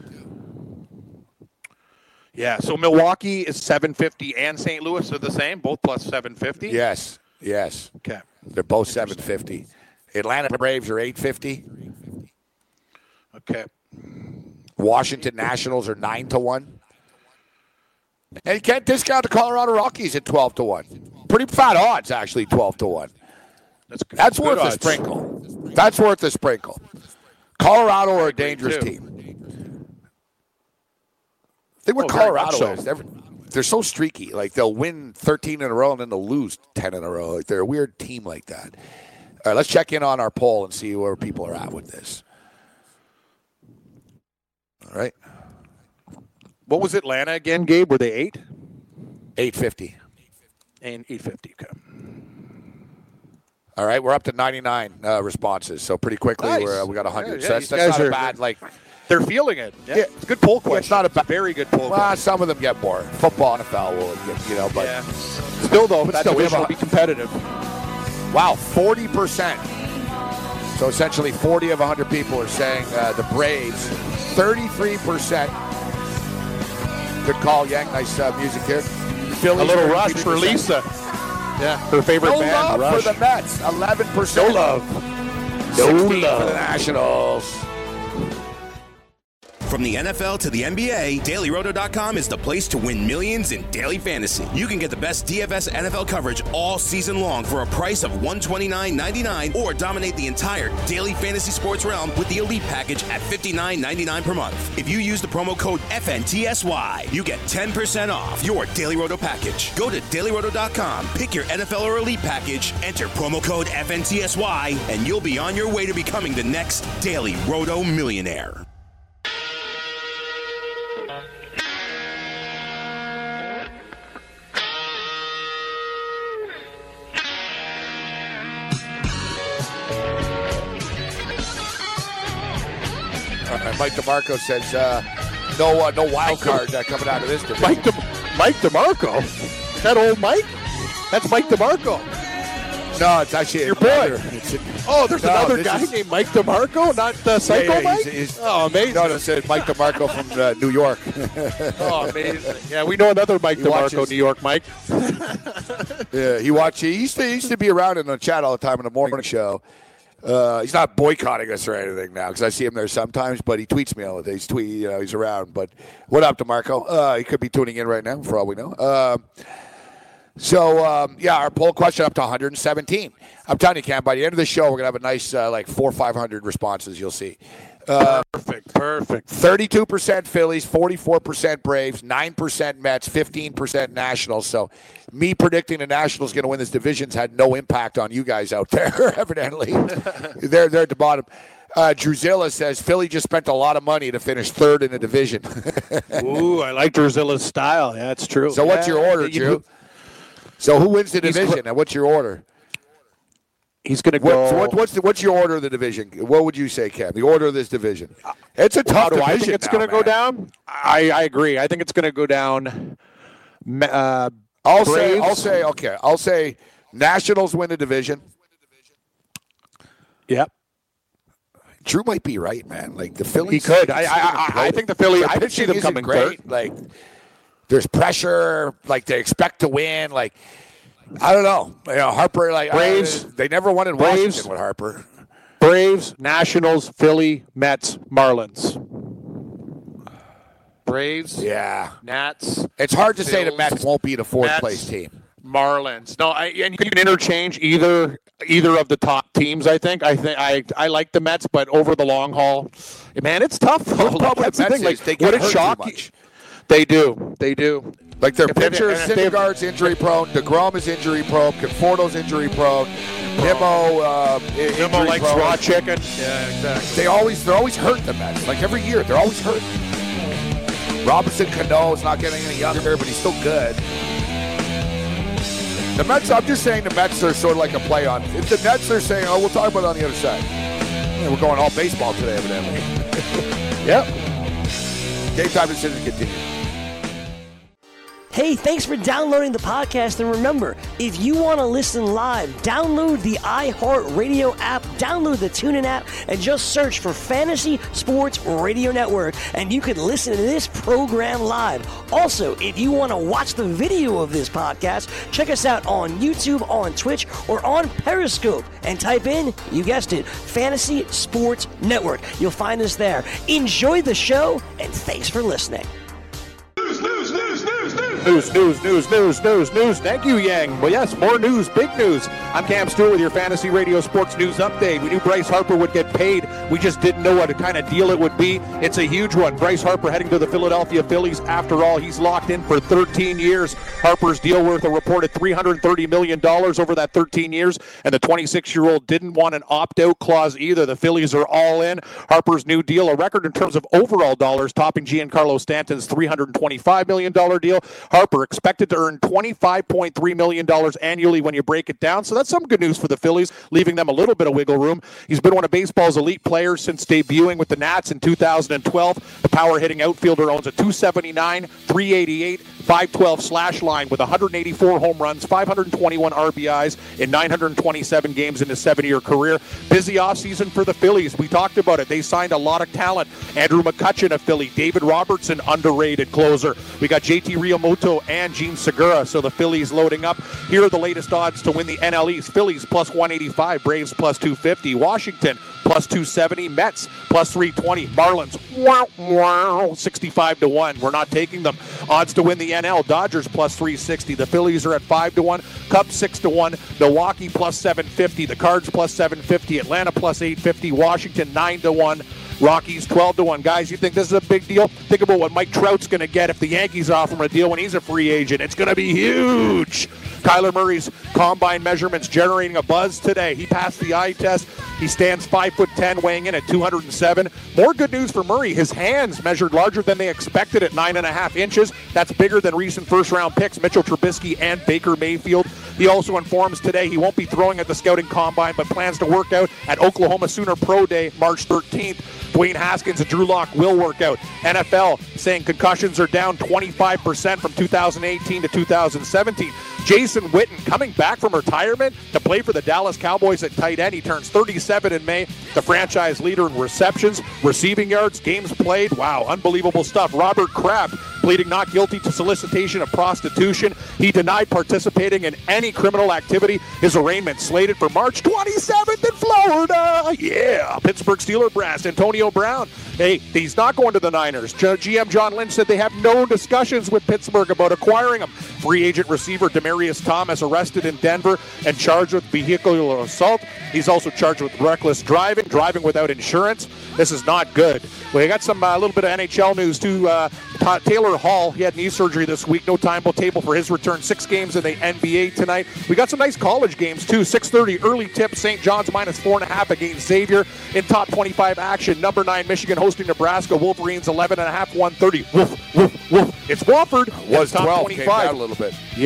Yeah, so Milwaukee is seven fifty and Saint Louis are the same, both plus seven fifty? Yes, yes. Okay. They're both seven fifty. Atlanta Braves are eight fifty. Okay. Washington Nationals are nine to one. And you can't discount the Colorado Rockies at twelve to one. Pretty fat odds, actually, twelve to one. That's good. That's good worth odds. a sprinkle. That's worth a sprinkle. Colorado are a dangerous too. team. I think what Oh, very much Colorado so. is, they're, they're so streaky. Like, they'll win thirteen in a row and then they'll lose ten in a row. Like, they're a weird team like that. All right, let's check in on our poll and see where people are at with this. All right. What was Atlanta again, Gabe? Were they eight? eight fifty. And eight fifty, okay. All right, we're up to ninety-nine uh, responses, so pretty quickly Nice. we're, uh, we got one hundred. Yeah, so yeah, that's, these that's guys not are- a bad, like, They're feeling it. Yeah. Yeah. It's a good poll yeah, question. it's not a bad. Very good poll Well, question. some of them get more. Football, N F L will get, you know, but Yeah. Still, though, that still, we have division a- will be competitive. wow, forty percent. So essentially forty of one hundred people are saying uh, the Braves, thirty-three percent. Good call, Yang. Nice uh, music here. Phillies, A little rush thirty-three for percent. Lisa. Yeah, her favorite No band, love Rush. for the Mets, eleven percent. No love. No sixteen love. for the Nationals. From the N F L to the N B A, Daily Roto dot com is the place to win millions in daily fantasy. You can get the best D F S N F L coverage all season long for a price of one hundred twenty-nine ninety-nine, or dominate the entire daily fantasy sports realm with the Elite package at fifty-nine ninety-nine per month. If you use the promo code F N T S Y, you get ten percent off your Daily Roto package. Go to Daily Roto dot com, pick your N F L or Elite package, enter promo code F N T S Y, and you'll be on your way to becoming the next Daily Roto millionaire. All right, Mike DeMarco says uh, no uh, no wild card uh, coming out of this division. Mike, De- Mike DeMarco? That old Mike? That's Mike DeMarco. No, it's actually Your boy. another- it's a- Oh, there's No, another this guy is- named Mike DeMarco, not uh, Psycho Yeah, yeah, Mike? he's- he's- oh, amazing. No, no, it said Mike DeMarco from uh, New York. Oh, amazing. Yeah, we know another Mike He DeMarco, watches- New York Mike. Yeah, he watched. He used to he used to be around in the chat all the time in the morning show. Uh, he's not boycotting us or anything now because I see him there sometimes, but he tweets me all the day. He's tweet, you know, he's around. But what up, DeMarco? Uh, he could be tuning in right now, for all we know. Uh, so um, yeah, our poll question up to one hundred seventeen. I'm telling you, Cam, by the end of the show, we're gonna have a nice uh, like four or five hundred responses. You'll see. Uh, Perfect, perfect. thirty-two percent Phillies, forty-four percent Braves, nine percent Mets, fifteen percent Nationals. So me predicting the Nationals going to win this division's had no impact on you guys out there, evidently. they're, they're at the bottom. Uh, Druzilla says Philly just spent a lot of money to finish third in the division. Ooh, I like Druzilla's style. Yeah, it's true. So what's Yeah, your order, you- Drew? So who wins the He's division, cl- and what's your order? He's going to What, go. so what, what's, the, what's your order of the division? What would you say, Cam? The order of this division. It's a How tough do I division think it's now, going to go man. down? I, I agree. I think it's going to go down. Uh, I'll say, Braves. I'll say, okay, I'll say Nationals win the division. Yep. Drew might be right, man. Like the Phillies, he could. I, I, I, I think the Phillies. I could see them coming great. third. Like there's pressure. Like they expect to win. Like I don't know. You know, Harper. Like Braves. I, they never won in Braves, Washington with Harper. Braves, Nationals, Philly, Mets, Marlins. Braves. Yeah. Nats. It's hard to Phils, say the Mets won't be the fourth Mets, place team. Marlins. No, I, and you can interchange either either of the top teams. I think. I think I I like the Mets, but over the long haul, man, it's tough. Though. Like, that's the thing. Like, they would get it hurt shock too you? much. They do. They do. Like their If they- pitcher, and if they- Syndergaard's injury prone. DeGrom is injury prone. Conforto's injury prone. Nimmo, uh, injury Nimmo likes prone. raw chicken. Yeah, exactly. They always, they're always hurt. The Mets, like every year, they're always hurt. Robinson Cano is not getting any younger, but he's still good. The Mets, I'm just saying the Mets are sort of like a play on. If the Nets are saying, oh, we'll talk about it on the other side. Yeah, we're going all baseball today, evidently. Yep. Game time decisions continue. Hey, thanks for downloading the podcast. And remember, if you want to listen live, download the iHeartRadio app, download the TuneIn app, and just search for Fantasy Sports Radio Network, and you can listen to this program live. Also, if you want to watch the video of this podcast, check us out on YouTube, on Twitch, or on Periscope, and type in, you guessed it, Fantasy Sports Network. You'll find us there. Enjoy the show, and thanks for listening. News, news, news, news, news, news, news, news, news. Thank you, Yang. Well, yes, more news, big news. I'm Cam Stewart with your Fantasy Radio Sports News Update. We knew Bryce Harper would get paid. We just didn't know what kind of deal it would be. It's a huge one. Bryce Harper heading to the Philadelphia Phillies. After all, he's locked in for thirteen years. Harper's deal worth a reported three hundred thirty million dollars over that thirteen years, and the twenty-six-year-old didn't want an opt-out clause either. The Phillies are all in. Harper's new deal, a record in terms of overall dollars, topping Giancarlo Stanton's three hundred twenty-five million dollars deal. Harper expected to earn twenty-five point three million dollars annually when you break it down, so that's some good news for the Phillies, leaving them a little bit of wiggle room. He's been one of baseball's elite players since debuting with the Nats in two thousand twelve. The power-hitting outfielder owns a two seventy-nine, three eighty-eight, five twelve slash line with one hundred eighty-four home runs, five hundred twenty-one R B Is in nine hundred twenty-seven games in his seven-year career. Busy offseason for the Phillies. We talked about it. They signed a lot of talent. Andrew McCutchen, a Philly. David Robertson, underrated closer. We got J T Realmuto and Gene Segura, so the Phillies loading up. Here are the latest odds to win the N L East. Phillies plus one eighty-five, Braves plus two fifty, Washington plus two seventy, Mets plus three twenty, Marlins wow, wow, sixty-five to one. We're not taking them. Odds to win the N L, Dodgers plus three sixty, the Phillies are at five to one, Cubs six to one, Milwaukee plus seven fifty, the Cards plus seven fifty, Atlanta plus eight fifty, Washington nine to one, Rockies twelve to one. Guys, you think this is a big deal? Think about what Mike Trout's going to get if the Yankees offer him a deal when he's a free agent. It's going to be huge. Kyler Murray's combine measurements generating a buzz today. He passed the eye test. He stands five foot ten, weighing in at two hundred seven. More good news for Murray. His hands measured larger than they expected at nine and a half inches. That's bigger than recent first-round picks Mitchell Trubisky and Baker Mayfield. He also informs today he won't be throwing at the scouting combine, but plans to work out at Oklahoma Sooner Pro Day March thirteenth. Dwayne Haskins and Drew Lock will work out. N F L saying concussions are down twenty-five percent from two thousand eighteen to two thousand seventeen. Jason Witten coming back from retirement to play for the Dallas Cowboys at tight end. He turns thirty-seven in May. The franchise leader in receptions, receiving yards, games played. Wow, unbelievable stuff. Robert Kraft pleading not guilty to solicitation of prostitution. He denied participating in any criminal activity. His arraignment slated for March twenty-seventh in Florida. Yeah, Pittsburgh Steelers brass, Antonio Brown. Hey, he's not going to the Niners. G M John Lynch said they have no discussions with Pittsburgh about acquiring him. Free agent receiver Demaryius Thomas arrested in Denver and charged with vehicular assault. He's also charged with reckless driving, driving without insurance. This is not good. We got some a uh, little bit of N H L news too. Uh, Taylor Hall, he had knee surgery this week. No timetable for his return. Six games in the N B A tonight. We got some nice college games too. six thirty early tip. Saint John's minus four and a half against Xavier. In top twenty-five action, number nine Michigan hosting Nebraska. Wolverines eleven and a half, one thirty. Woof, woof, woof. It's Wofford. Was top twelve, twenty-five. came down a little bit. Yeah.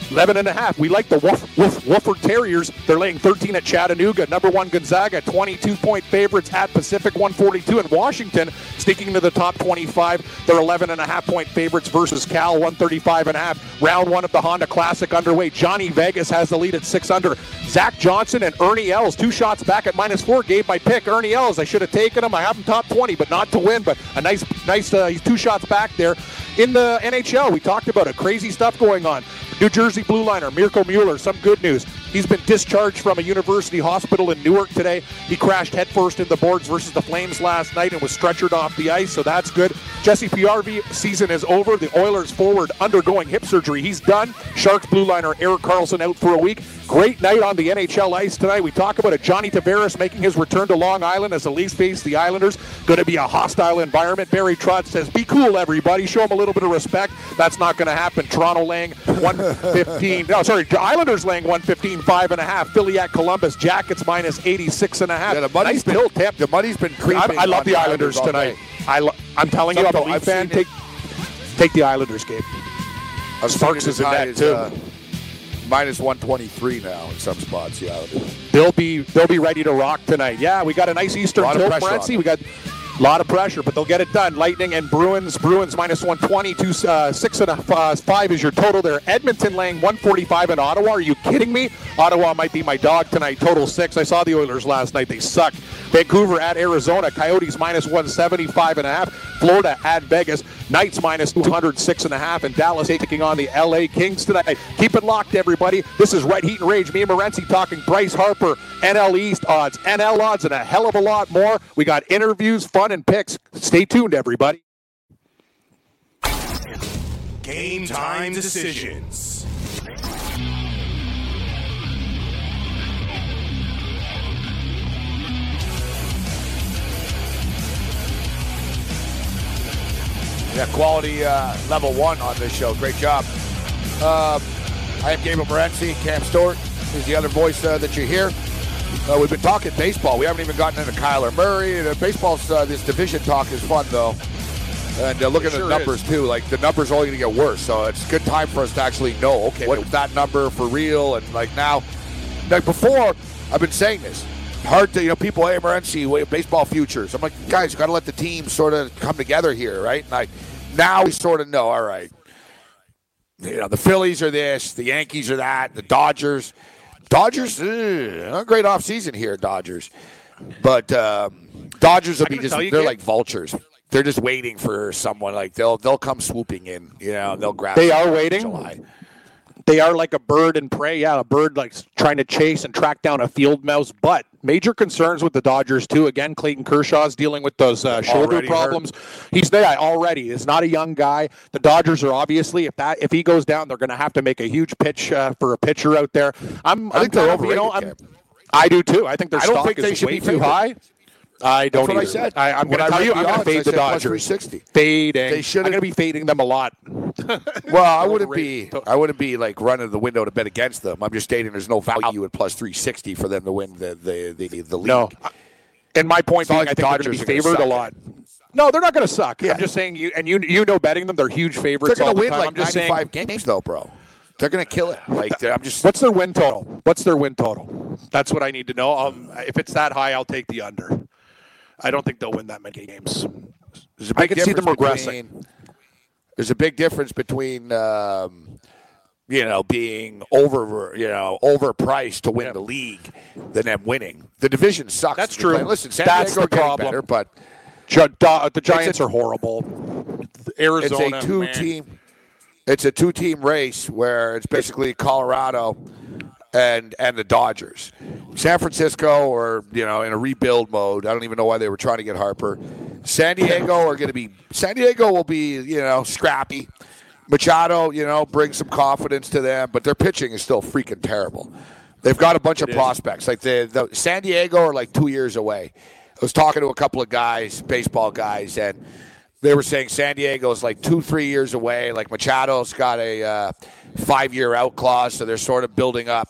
eleven and a half. We like the Wolf, Wolf, Wolford Terriers. They're laying thirteen at Chattanooga. Number one Gonzaga, twenty-two point favorites at Pacific, one forty-two. And Washington sneaking into the top twenty-five. They're eleven and a half point favorites versus Cal, one thirty-five and a half. Round one of the Honda Classic underway. Johnny Vegas has the lead at six under. Zach Johnson and Ernie Els, two shots back at minus four. Gave my pick. Ernie Els, I should have taken him. I have him top twenty, but not to win. But a nice, nice, uh, he's two shots back there. In the N H L, we talked about it. Crazy stuff going on. New Jersey blue liner Mirko Mueller, some good news. He's been discharged from a university hospital in Newark today. He crashed headfirst in the boards versus the Flames last night and was stretchered off the ice, so that's good. Jesse P R V season is over. The Oilers forward undergoing hip surgery. He's done. Sharks blue liner Erik Karlsson out for a week. Great night on the N H L ice tonight. We talk about it. Johnny Tavares making his return to Long Island as the Leafs face the Islanders. Going to be a hostile environment. Barry Trotz says, be cool, everybody. Show them a little bit of respect. That's not going to happen. Toronto laying one fifteen. No, sorry. Islanders laying one fifteen, five and a half. Philly at Columbus. Jackets minus eighty-six and a half. Yeah, the money's nice been, tip. The money's been creeping. I, I love the Islanders, Islanders tonight. I lo- I'm telling you, I'm a Leaf fan. Take, take the Islanders game. Sparks is in that as, too. Uh, minus one twenty-three now in some spots. Yeah, they'll be they'll be ready to rock tonight. Yeah, we got a nice Eastern tilt, Morency. We got a lot of pressure, but they'll get it done. Lightning and Bruins. Bruins minus one twenty. Two, uh, six and a uh, five is your total there. Edmonton laying one forty-five in Ottawa. Are you kidding me? Ottawa might be my dog tonight. Total six. I saw the Oilers last night. They suck. Vancouver at Arizona. Coyotes minus one seventy-five and a half. Florida at Vegas. Knights minus two hundred six and a half. And Dallas taking on the L A Kings tonight. Keep it locked, everybody. This is Red Heat and Rage. Me and Morency talking Bryce Harper, N L East odds, N L odds, and a hell of a lot more. We got interviews, fun, and picks. Stay tuned, everybody. Game time decisions. Yeah, quality uh, level one on this show. Great job. Um, I am Gabriel Morency. Cam Stewart is the other voice uh, that you hear. Uh, we've been talking baseball. We haven't even gotten into Kyler Murray. The baseball's uh, this division talk is fun though, and uh, look at sure the numbers is. too. Like the numbers are only going to get worse. So it's a good time for us to actually know. Okay, what's that number for real? And like now, like before, I've been saying this. Hard to, you know, people, hey, Morency, baseball futures. I'm like, guys, you got to let the team sort of come together here, right? And like, now we sort of know, all right, you know, the Phillies are this, the Yankees are that, the Dodgers. Dodgers, ugh, not a great offseason here, Dodgers. But um, Dodgers will be just, they're Gabe, like vultures. They're just waiting for someone. Like, they'll they'll come swooping in, you know, they'll grab They are waiting? July. They are like a bird in prey. Yeah, a bird like trying to chase and track down a field mouse. But major concerns with the Dodgers, too. Again, Clayton Kershaw's dealing with those uh, shoulder already problems. Hurt. He's there already. He's not a young guy. The Dodgers are obviously, if that if he goes down, they're going to have to make a huge pitch uh, for a pitcher out there. I'm, I think I'm they're overrated. You know, I'm, I do, too. I think their I don't stock think they is should way be too high. I don't That's what either. I said. I, I'm going to tell you, I'm going to fade the Dodgers. Fading. They I'm going to be fading them a lot. Well, I wouldn't be. I wouldn't be like running the window to bet against them. I'm just stating there's no value at plus three sixty for them to win the the the, the league. No. And my point being, like I think Dodgers they're going to be favored a lot. No, they're not going to suck. Yeah. I'm just saying, you and you you know betting them, they're huge favorites. They're going to win time. like I'm just ninety-five saying, games, though, bro. They're going to kill it. Like I'm just. What's their win total? What's their win total? That's what I need to know. Um, if it's that high, I'll take the under. I don't think they'll win that many games. I can see them regressing. Between, there's a big difference between, um, you know, being over, you know, overpriced to win yeah. the league than them winning. The division sucks. That's true. Playing. Listen, San That's Diego the problem. Better, but Gi- the Giants a, are horrible. Arizona, it's a two-team. Man. It's a two-team race where it's basically Colorado and and the Dodgers. San Francisco or, you know, in a rebuild mode. I don't even know why they were trying to get Harper. San Diego are going to be – San Diego will be, you know, scrappy. Machado, you know, brings some confidence to them, but their pitching is still freaking terrible. They've got a bunch it of is. prospects. Like the, the San Diego are like two years away. I was talking to a couple of guys, baseball guys, and they were saying San Diego is like two, three years away. Like Machado's got a uh, five-year out clause, so they're sort of building up,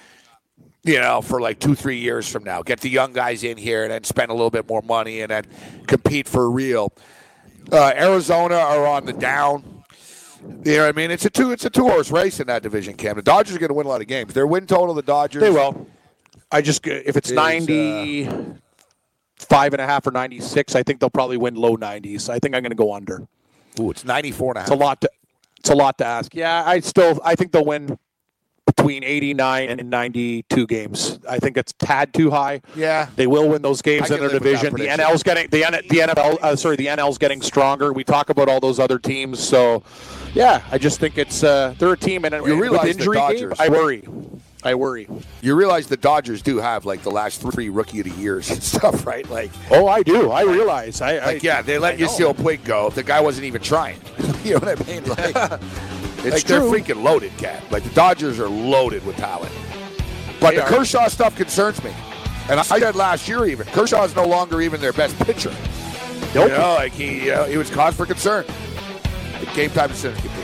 you know, for like two, three years from now. Get the young guys in here and then spend a little bit more money and then compete for real. Uh, Arizona are on the down. You know what I mean? It's a two it's a two horse race in that division, Cam. The Dodgers are going to win a lot of games. Their win total, the Dodgers. They will. I just if it's is, ninety-five and a half or ninety-six, I think they'll probably win low nineties. I think I'm going to go under. Ooh, it's ninety-four and a half. It's a lot to it's a lot to ask. Yeah, I still I think they'll win between eighty-nine and ninety-two games. I think it's a tad too high. Yeah, they will win those games I in their live with that division. The prediction. N L's getting the N, the N F L. Uh, sorry, the N L's getting stronger. We talk about all those other teams. So, yeah, I just think it's uh, they're a team, and You realize with injury the game, Dodgers- I worry. I worry. You realize the Dodgers do have like the last three rookie of the years and stuff, right? Like, oh, I do. I realize. I like I, yeah, they let I know. Yasiel Puig go. The guy wasn't even trying. You know what I mean? Like, it's It's they're true. freaking loaded, Cat. Like the Dodgers are loaded with talent. But They the are. Kershaw stuff concerns me. And I said last year even Kershaw is no longer even their best pitcher. Nope. You know, like he uh, he was cause for concern. The game time decisions continue.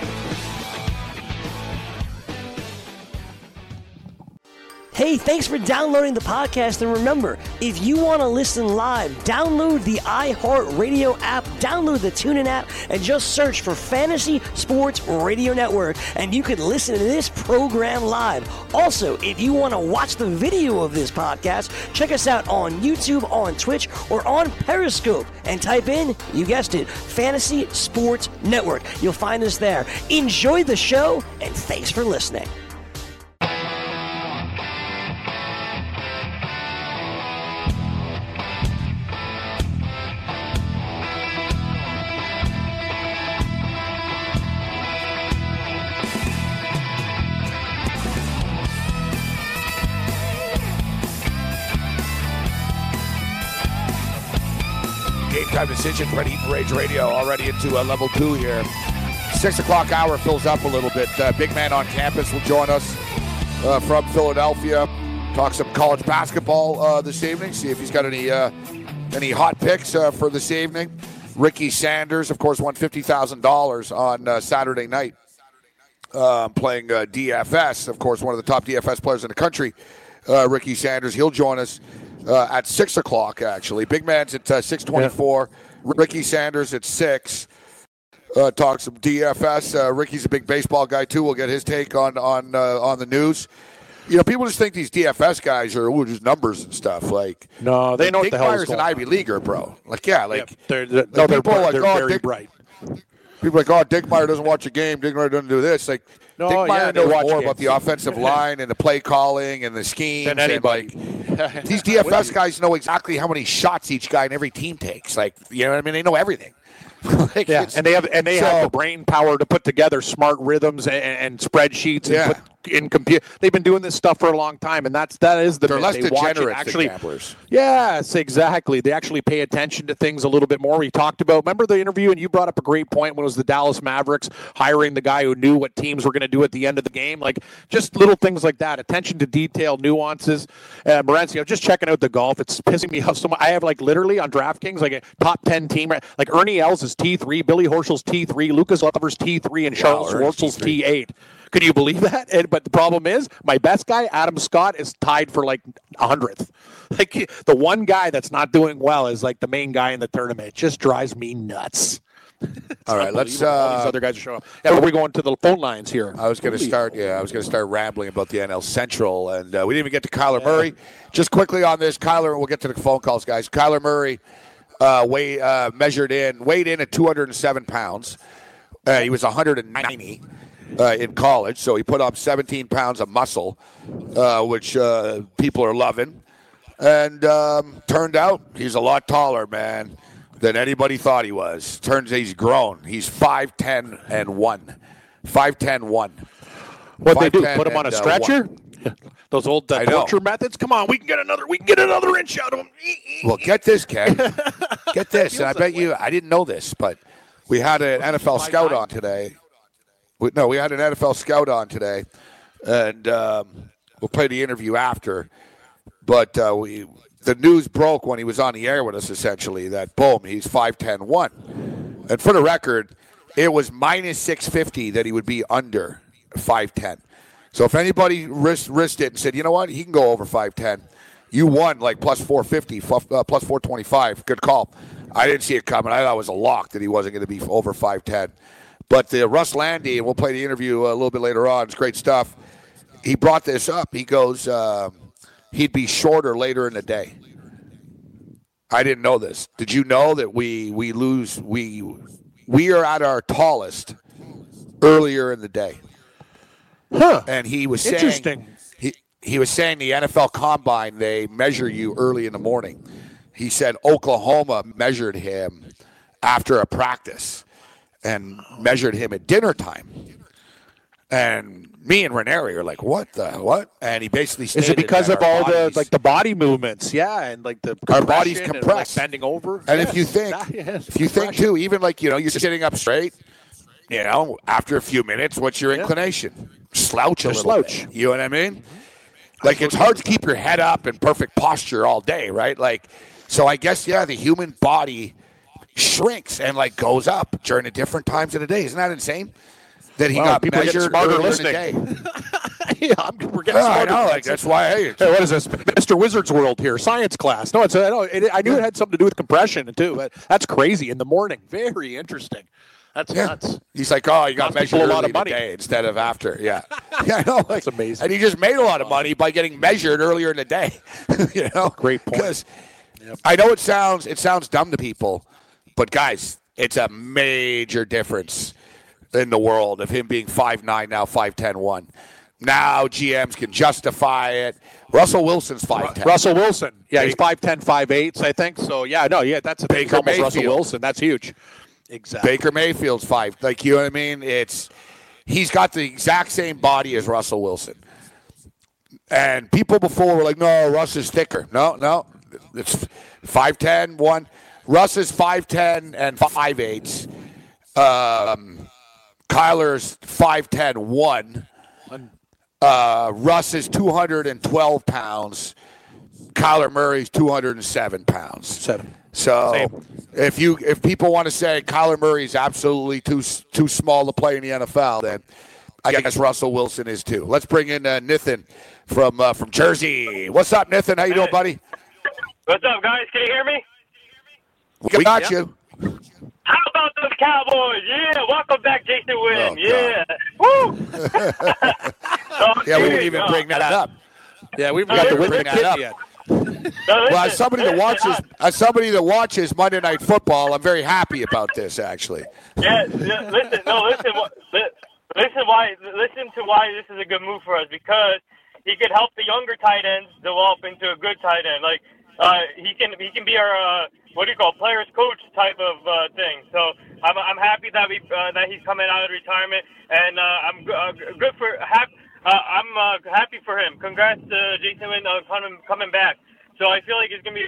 Hey, thanks for downloading the podcast. And remember, if you want to listen live, download the iHeartRadio app, download the TuneIn app, and just search for Fantasy Sports Radio Network, and you can listen to this program live. Also, if you want to watch the video of this podcast, check us out on YouTube, on Twitch, or on Periscope, and type in, you guessed it, Fantasy Sports Network. You'll find us there. Enjoy the show, and thanks for listening. Game time decision for Eaton Rage Radio already into uh, level two here. Six o'clock hour fills up a little bit. Uh, big man on campus will join us uh, from Philadelphia. Talk some college basketball uh, this evening. See if he's got any uh, any hot picks uh, for this evening. Ricky Sanders, of course, won fifty thousand dollars on uh, Saturday night uh, playing uh, D F S. Of course, one of the top D F S players in the country. Uh, Ricky Sanders, he'll join us uh, at six o'clock. Actually, big man's at uh, six twenty-four. Yeah. Ricky Sanders at six. Uh, talk some D F S. Uh, Ricky's a big baseball guy too. We'll get his take on on uh, on the news. You know, people just think these D F S guys are ooh, just numbers and stuff. Like, No, they know what Dick the hell is Meyer's going an on. Ivy leaguer, bro. Like, yeah, like Yeah, they're, they're, like no, they're, people are like, they're oh, very Dick- bright. people are like, oh, Dick Meyer doesn't watch a game. Dick Meyer doesn't do this. Like, No, Dick Meyer yeah, they knows watch more games. about the offensive line and the play calling and the schemes. Than and, anybody. like, these D F S guys know exactly how many shots each guy in every team takes. Like, you know what I mean? They know everything. Like, Yeah, it's- and they have and they so- have the brain power to put together smart rhythms and, and spreadsheets and Yeah. put in compute. They've been doing this stuff for a long time, and that's that is the They're myth. less They watch it degenerate actually. than gamblers. Yes, exactly. They actually pay attention to things a little bit more. We talked about, remember the interview, and you brought up a great point when it was the Dallas Mavericks hiring the guy who knew what teams were going to do at the end of the game. Like, just little things like that. Attention to detail, nuances. Uh, Morency, I'm just checking out the golf. It's pissing me off so much. I have, like, literally on DraftKings, like, a top ten team. Like, Ernie Els is T three, Billy Horschel's T three, Lucas Lover's T three, and Charles Ernie's Schwartzel's T three. T eight. Could you believe that? And, but the problem is, my best guy, Adam Scott, is tied for like a hundredth. Like the one guy that's not doing well is like the main guy in the tournament. It just drives me nuts. All right, let's. Unbelievable. all these Uh, other guys are showing up. Yeah, but we're going to the phone lines here. I was going to start. Yeah, I was going to start rambling about the N L Central, and uh, we didn't even get to Kyler Murray. Just quickly on this, Kyler. We'll get to the phone calls, guys. Kyler Murray, uh, weigh, uh, measured in, weighed in at two hundred seven pounds. Uh, he was one hundred ninety uh, in college, so he put on seventeen pounds of muscle, uh, which uh, people are loving. And um, turned out he's a lot taller, man, than anybody thought he was. Turns out he's grown. He's five ten and one. five ten, one. What they do? five ten Put him on a and, uh, stretcher? one. Those old uh, I know. torture methods. Come on, we can get another. We can get another inch out of him. Well, get this, Ken. Get this. And I bet you, I didn't know this, but we had an N F L scout on today. We, no, we had an N F L scout on today, and um, we'll play the interview after. But uh, we, the news broke when he was on the air with us, essentially, that, boom, he's five ten, one. And for the record, it was minus six fifty that he would be under five ten. So if anybody risked, risked it and said, you know what, he can go over five ten, you won like plus four fifty, uh, plus four twenty-five. Good call. I didn't see it coming. I thought it was a lock that he wasn't going to be over five ten. But the Russ Landy, and we'll play the interview a little bit later on. It's great stuff. He brought this up. He goes, uh, he'd be shorter later in the day. I didn't know this. Did you know that we we lose we we are at our tallest earlier in the day? Huh. And he was saying Interesting. he he was saying the N F L Combine, they measure you early in the morning. He said Oklahoma measured him after a practice and measured him at dinner time. And me and Ranieri are like, what the what? And he basically stated Is it because that of our all bodies, the like the body movements? Yeah, and like the our bodies compression and, compressed, like, bending over. And Yes. if you think, Ah, yes, if you think compression. too, even like you know, you're sitting up straight. You know, after a few minutes, what's your Yeah. inclination? Slouch a Just little slouch. bit. You know what I mean? Like it's hard to keep your head up in perfect posture all day, right? Like, so I guess yeah, the human body shrinks and like goes up during the different times of the day. Isn't that insane? That he Wow, got people are getting measured smarter earlier in the listening. day. yeah, I'm, we're getting Yeah, I smarter. know. Like that's why. Hey, Hey, what is this, Mister Wizard's World here? Science class? No, it's I know. It, I knew it had something to do with compression too. But that's crazy in the morning. Very interesting. That's yeah. nuts. He's like, oh, you got Cost measured people a lot early of money. in the day instead of after. Yeah, yeah, I know. Like, That's amazing. And he just made a lot of money by getting measured earlier in the day. you know, Great point. Because I know it sounds it sounds dumb to people, but guys, it's a major difference in the world of him being five nine now five ten one. Now G Ms can justify it. Russell Wilson's five ten. Russell Wilson. Yeah, he's Ba- five ten, five eight, I think. So yeah, no, yeah, that's a Baker almost Russell Mayfield. Wilson. That's huge. Exactly. Baker Mayfield's five. Like, you know what I mean? It's he's got the exact same body as Russell Wilson. And people before were like, no, Russ is thicker. No, no. It's five ten, one. Russ is five ten and five eight. Um, Kyler's five ten, one. Uh, Russ is two hundred twelve pounds. Kyler Murray's two hundred seven pounds. Seven. So Same. if you if people want to say Kyler Murray is absolutely too too small to play in the N F L, then I guess Russell Wilson is too. Let's bring in uh, Nathan from uh, from Jersey. What's up, Nathan? How you doing, buddy? What's up, guys? Can you hear me? We got you. How about those Cowboys? Yeah, welcome back, Jason Witten. Oh, yeah. Woo! No, Yeah, we didn't serious, even no. bring that up. Yeah, we've No, got the bring Whitman that kid up. yet. No, Well, listen, as somebody that listen, watches as somebody that watches Monday Night Football, I'm very happy about this. Actually, Yeah, yeah, listen, no, listen, wh- li- listen, why, listen to why this is a good move for us, because he could help the younger tight ends develop into a good tight end. Like, uh, he can, he can be our, uh, what do you call, players coach type of uh, thing. So I'm, I'm happy that we, uh, that he's coming out of retirement, and uh, I'm g- uh, good for, hap- uh, I'm uh, happy for him. Congrats to Jason Witten uh, coming, coming back. So I feel like it's gonna be,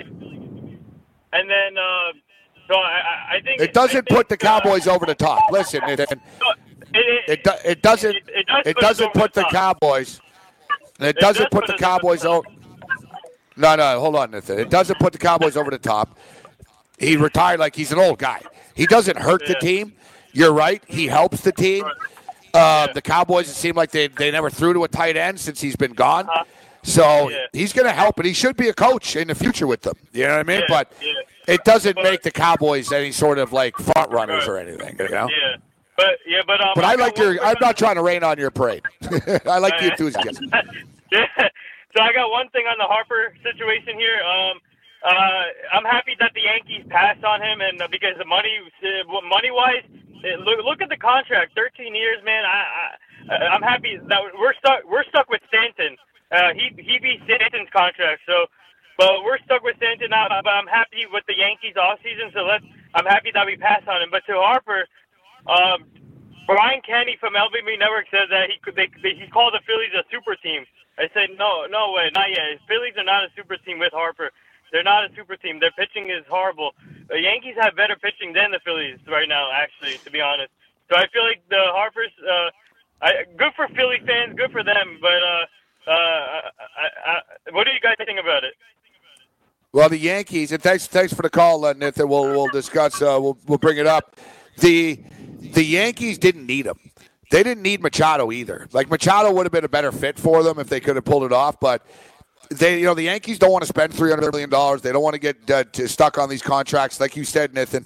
and then, uh, so I, I think it doesn't I think, put the Cowboys over the top. Listen, Nathan, Uh, it, it do, it doesn't It- it does it put us doesn't over put the the top. Cowboys. It It doesn't does put put the us over the Cowboys top. over. No, no, hold on, Nathan. It doesn't put the Cowboys over the top. He retired like he's an old guy. He doesn't hurt the Yeah. team. You're right. He helps the team. Uh, the Cowboys, it seemed like they, they never threw to a tight end since he's been gone. Uh-huh. So Yeah. he's going to help, and he should be a coach in the future with them. You know what I mean? Yeah, But yeah. it doesn't But- make the Cowboys any sort of like front runners or anything. You know? Yeah, but yeah, but um, But I like got one your. I'm thing not trying to rain on your parade. I like the enthusiasm. on- Yeah, so I got one thing on the Harper situation here. Um, uh, I'm happy that the Yankees passed on him, and uh, because the money, uh, money wise, look look at the contract, thirteen years, man. I, I I'm happy that we're stuck. We're stuck with Stanton. Uh, he he beat Stanton's contract, so. But we're stuck with Stanton now. But I'm happy with the Yankees offseason, so let's. I'm happy that we passed on him. But to Harper, um, Brian Kenny from L B B Network says that he could. They, they, he called the Phillies a super team. I said no, no way, not yet. Phillies are not a super team with Harper. They're not a super team. Their pitching is horrible. The Yankees have better pitching than the Phillies right now, actually, to be honest. So I feel like the Harpers, uh, I, good for Philly fans, good for them. But uh, uh, I, I, I, what do you guys think about it? Well, the Yankees, and thanks, thanks for the call, uh, Nathan. We'll we'll discuss. Uh, we'll we'll bring it up. The the Yankees didn't need him. They didn't need Machado either. Like Machado would have been a better fit for them if they could have pulled it off, but. They, you know, the Yankees don't want to spend three hundred million dollars. They don't want to get uh, to stuck on these contracts. Like you said, Nathan,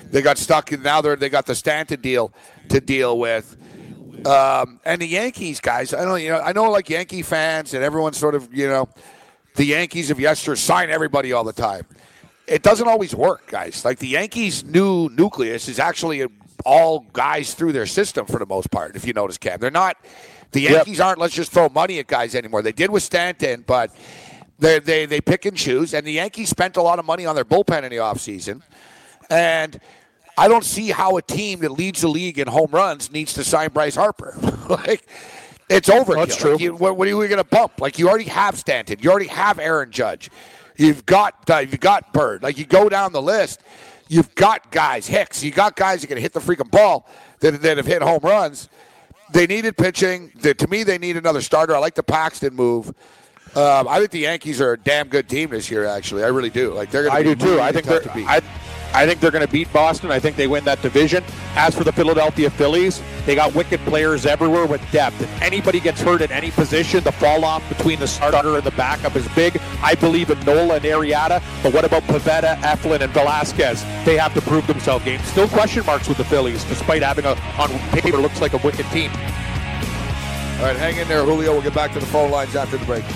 They got stuck, and now they're they got the Stanton deal to deal with. Um, and the Yankees, guys, I don't, you know, I know like Yankee fans and everyone's sort of, you know, the Yankees of yesterday sign everybody all the time. It doesn't always work, guys. Like the Yankees' new nucleus is actually all guys through their system for the most part. If you notice, Cam, they're not. The Yankees yep. aren't. Let's just throw money at guys anymore. They did with Stanton, but they they they pick and choose. And the Yankees spent a lot of money on their bullpen in the offseason. And I don't see how a team that leads the league in home runs needs to sign Bryce Harper. Like, it's overkill. That's true. Like you, what, what are you going to bump? Like, you already have Stanton. You already have Aaron Judge. You've got uh, you've got Bird. Like, you go down the list, you've got guys. Hicks. You got guys that can hit the freaking ball that, that have hit home runs. They needed pitching. They, to me, they need another starter. I like the Paxton move. Um, I think the Yankees are a damn good team this year, actually. I really do. Like, they're going to I be do, too. really I think tough they're... to beat. I, I think they're going to beat Boston. I think they win that division. As for the Philadelphia Phillies, they got wicked players everywhere with depth. If anybody gets hurt at any position, the fall off between the starter and the backup is big. I believe in Nola and Arrieta, but what about Pivetta, Eflin, and Velasquez? They have to prove themselves. Game still question marks with the Phillies, despite having a on paper looks like a wicked team. All right, hang in there, Julio. We'll get back to the phone lines after the break.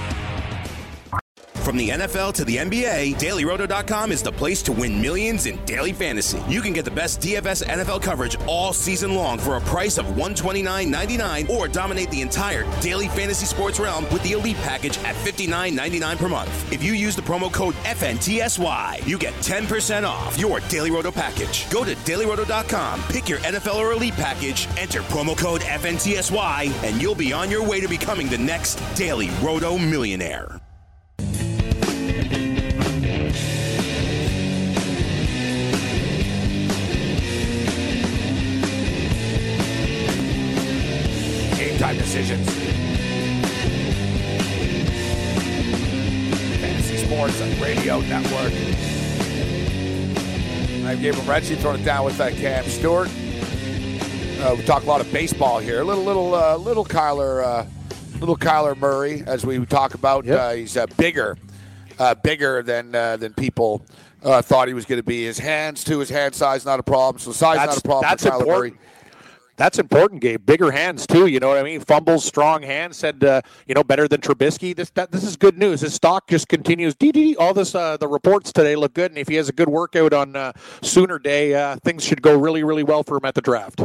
From the N F L to the N B A, Daily Roto dot com is the place to win millions in daily fantasy. You can get the best D F S N F L coverage all season long for a price of one hundred twenty-nine ninety-nine, or dominate the entire daily fantasy sports realm with the Elite package at fifty-nine ninety-nine per month. If you use the promo code F N T S Y, you get ten percent off your Daily Roto package. Go to Daily Roto dot com, pick your N F L or Elite package, enter promo code F N T S Y, and you'll be on your way to becoming the next Daily Roto millionaire. Time decisions. Fantasy Sports on Radio Network. I'm Gabriel Morency, throwing it down with uh, Cam Stewart. Uh, we talk a lot of baseball here. A little, little, uh, little Kyler, uh, little Kyler Murray, as we talk about. Yep. Uh, he's uh, bigger, uh, bigger than uh, than people uh, thought he was going to be. His hands, too, his hand size not a problem. So size that's, not a problem that's for Kyler important. Murray. That's important, Gabe. Bigger hands, too. You know what I mean? Fumbles, strong hands. Said, uh, you know, better than Trubisky. This that, this is good news. His stock just continues. D D D. All this, uh, the reports today look good. And if he has a good workout on uh, Sooner Day, uh, things should go really, really well for him at the draft.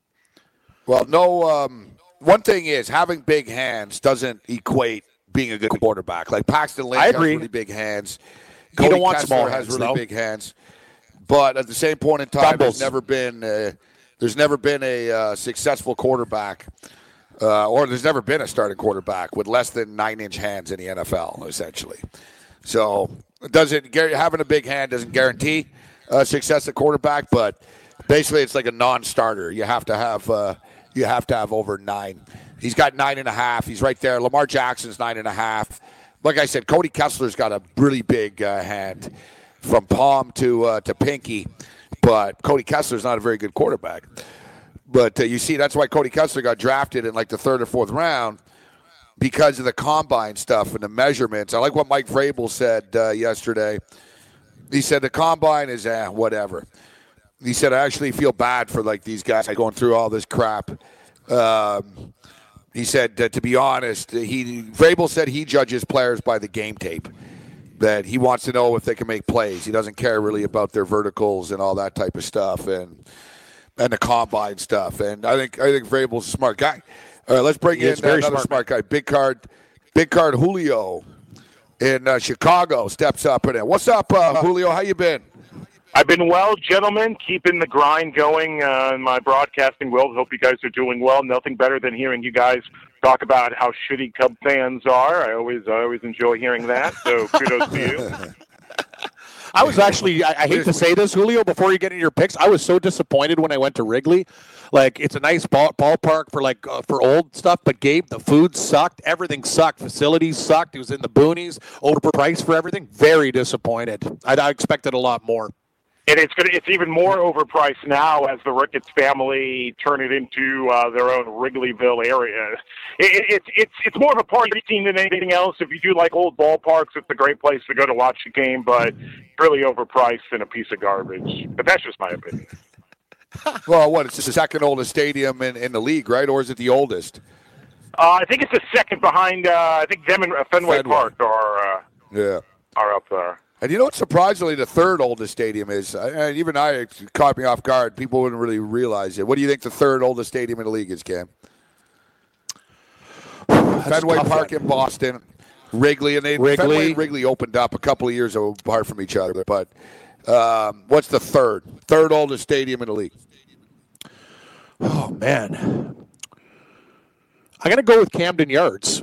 Well, no. Um, one thing is, having big hands doesn't equate being a good quarterback. Like Paxton Lynch has really big hands. You Cody don't want Kessler small has hands, really though. big hands. But at the same point in time, Fumbles. there's never been uh, there's never been a uh, successful quarterback, uh, or there's never been a starting quarterback with less than nine-inch hands in the N F L, essentially. So it doesn't having a big hand doesn't guarantee uh, success at quarterback, but basically it's like a non-starter. You have to have uh, you have to have over nine. He's got nine and a half. He's right there. Lamar Jackson's nine and a half. Like I said, Cody Kessler's got a really big uh, hand from palm to uh, to pinky. But Cody Kessler's not a very good quarterback. But uh, you see, that's why Cody Kessler got drafted in like the third or fourth round, because of the combine stuff and the measurements. I like what Mike Vrabel said uh, yesterday. He said the combine is eh, whatever. He said, I actually feel bad for like these guys going through all this crap. Um, he said, uh, to be honest, he Vrabel said he judges players by the game tape. That he wants to know if they can make plays. He doesn't care really about their verticals and all that type of stuff, and and the combine stuff. And I think I think Vrabel's a smart guy. All right, let's bring He in is very another smart. smart guy. Big card, big card. Julio in uh, Chicago steps up in it. What's up, uh, Julio? How you been? I've been well, gentlemen, keeping the grind going uh, in my broadcasting world. Hope you guys are doing well. Nothing better than hearing you guys talk about how shitty Cub fans are. I always, I always enjoy hearing that. So kudos to you. I was actually, I, I hate to say this, Julio, before you get into your picks, I was so disappointed when I went to Wrigley. Like, it's a nice ball, ballpark for like uh, for old stuff, but Gabe, the food sucked. Everything sucked. Facilities sucked. It was in the boonies. Overpriced for everything. Very disappointed. I, I expected a lot more. And it's gonna, it's even more overpriced now as the Ricketts family turn it into uh, their own Wrigleyville area. It, it, it's it's it's more of a party scene than anything else. If you do like old ballparks, it's a great place to go to watch a game, but really overpriced and a piece of garbage. But that's just my opinion. Well, what? It's the second oldest stadium in, in the league, right? Or is it the oldest? Uh, I think it's the second behind. Uh, I think them and Fenway, Fenway. Park are uh, Yeah. are up there. And you know what? Surprisingly, the third oldest stadium is. Uh, even I, it caught me off guard. People wouldn't really realize it. What do you think the third oldest stadium in the league is, Cam? Fenway Park in Boston, Wrigley, and they Wrigley. Fenway and Wrigley opened up a couple of years apart from each other. But um, what's the third? Third oldest stadium in the league? Oh, man. I'm going to go with Camden Yards.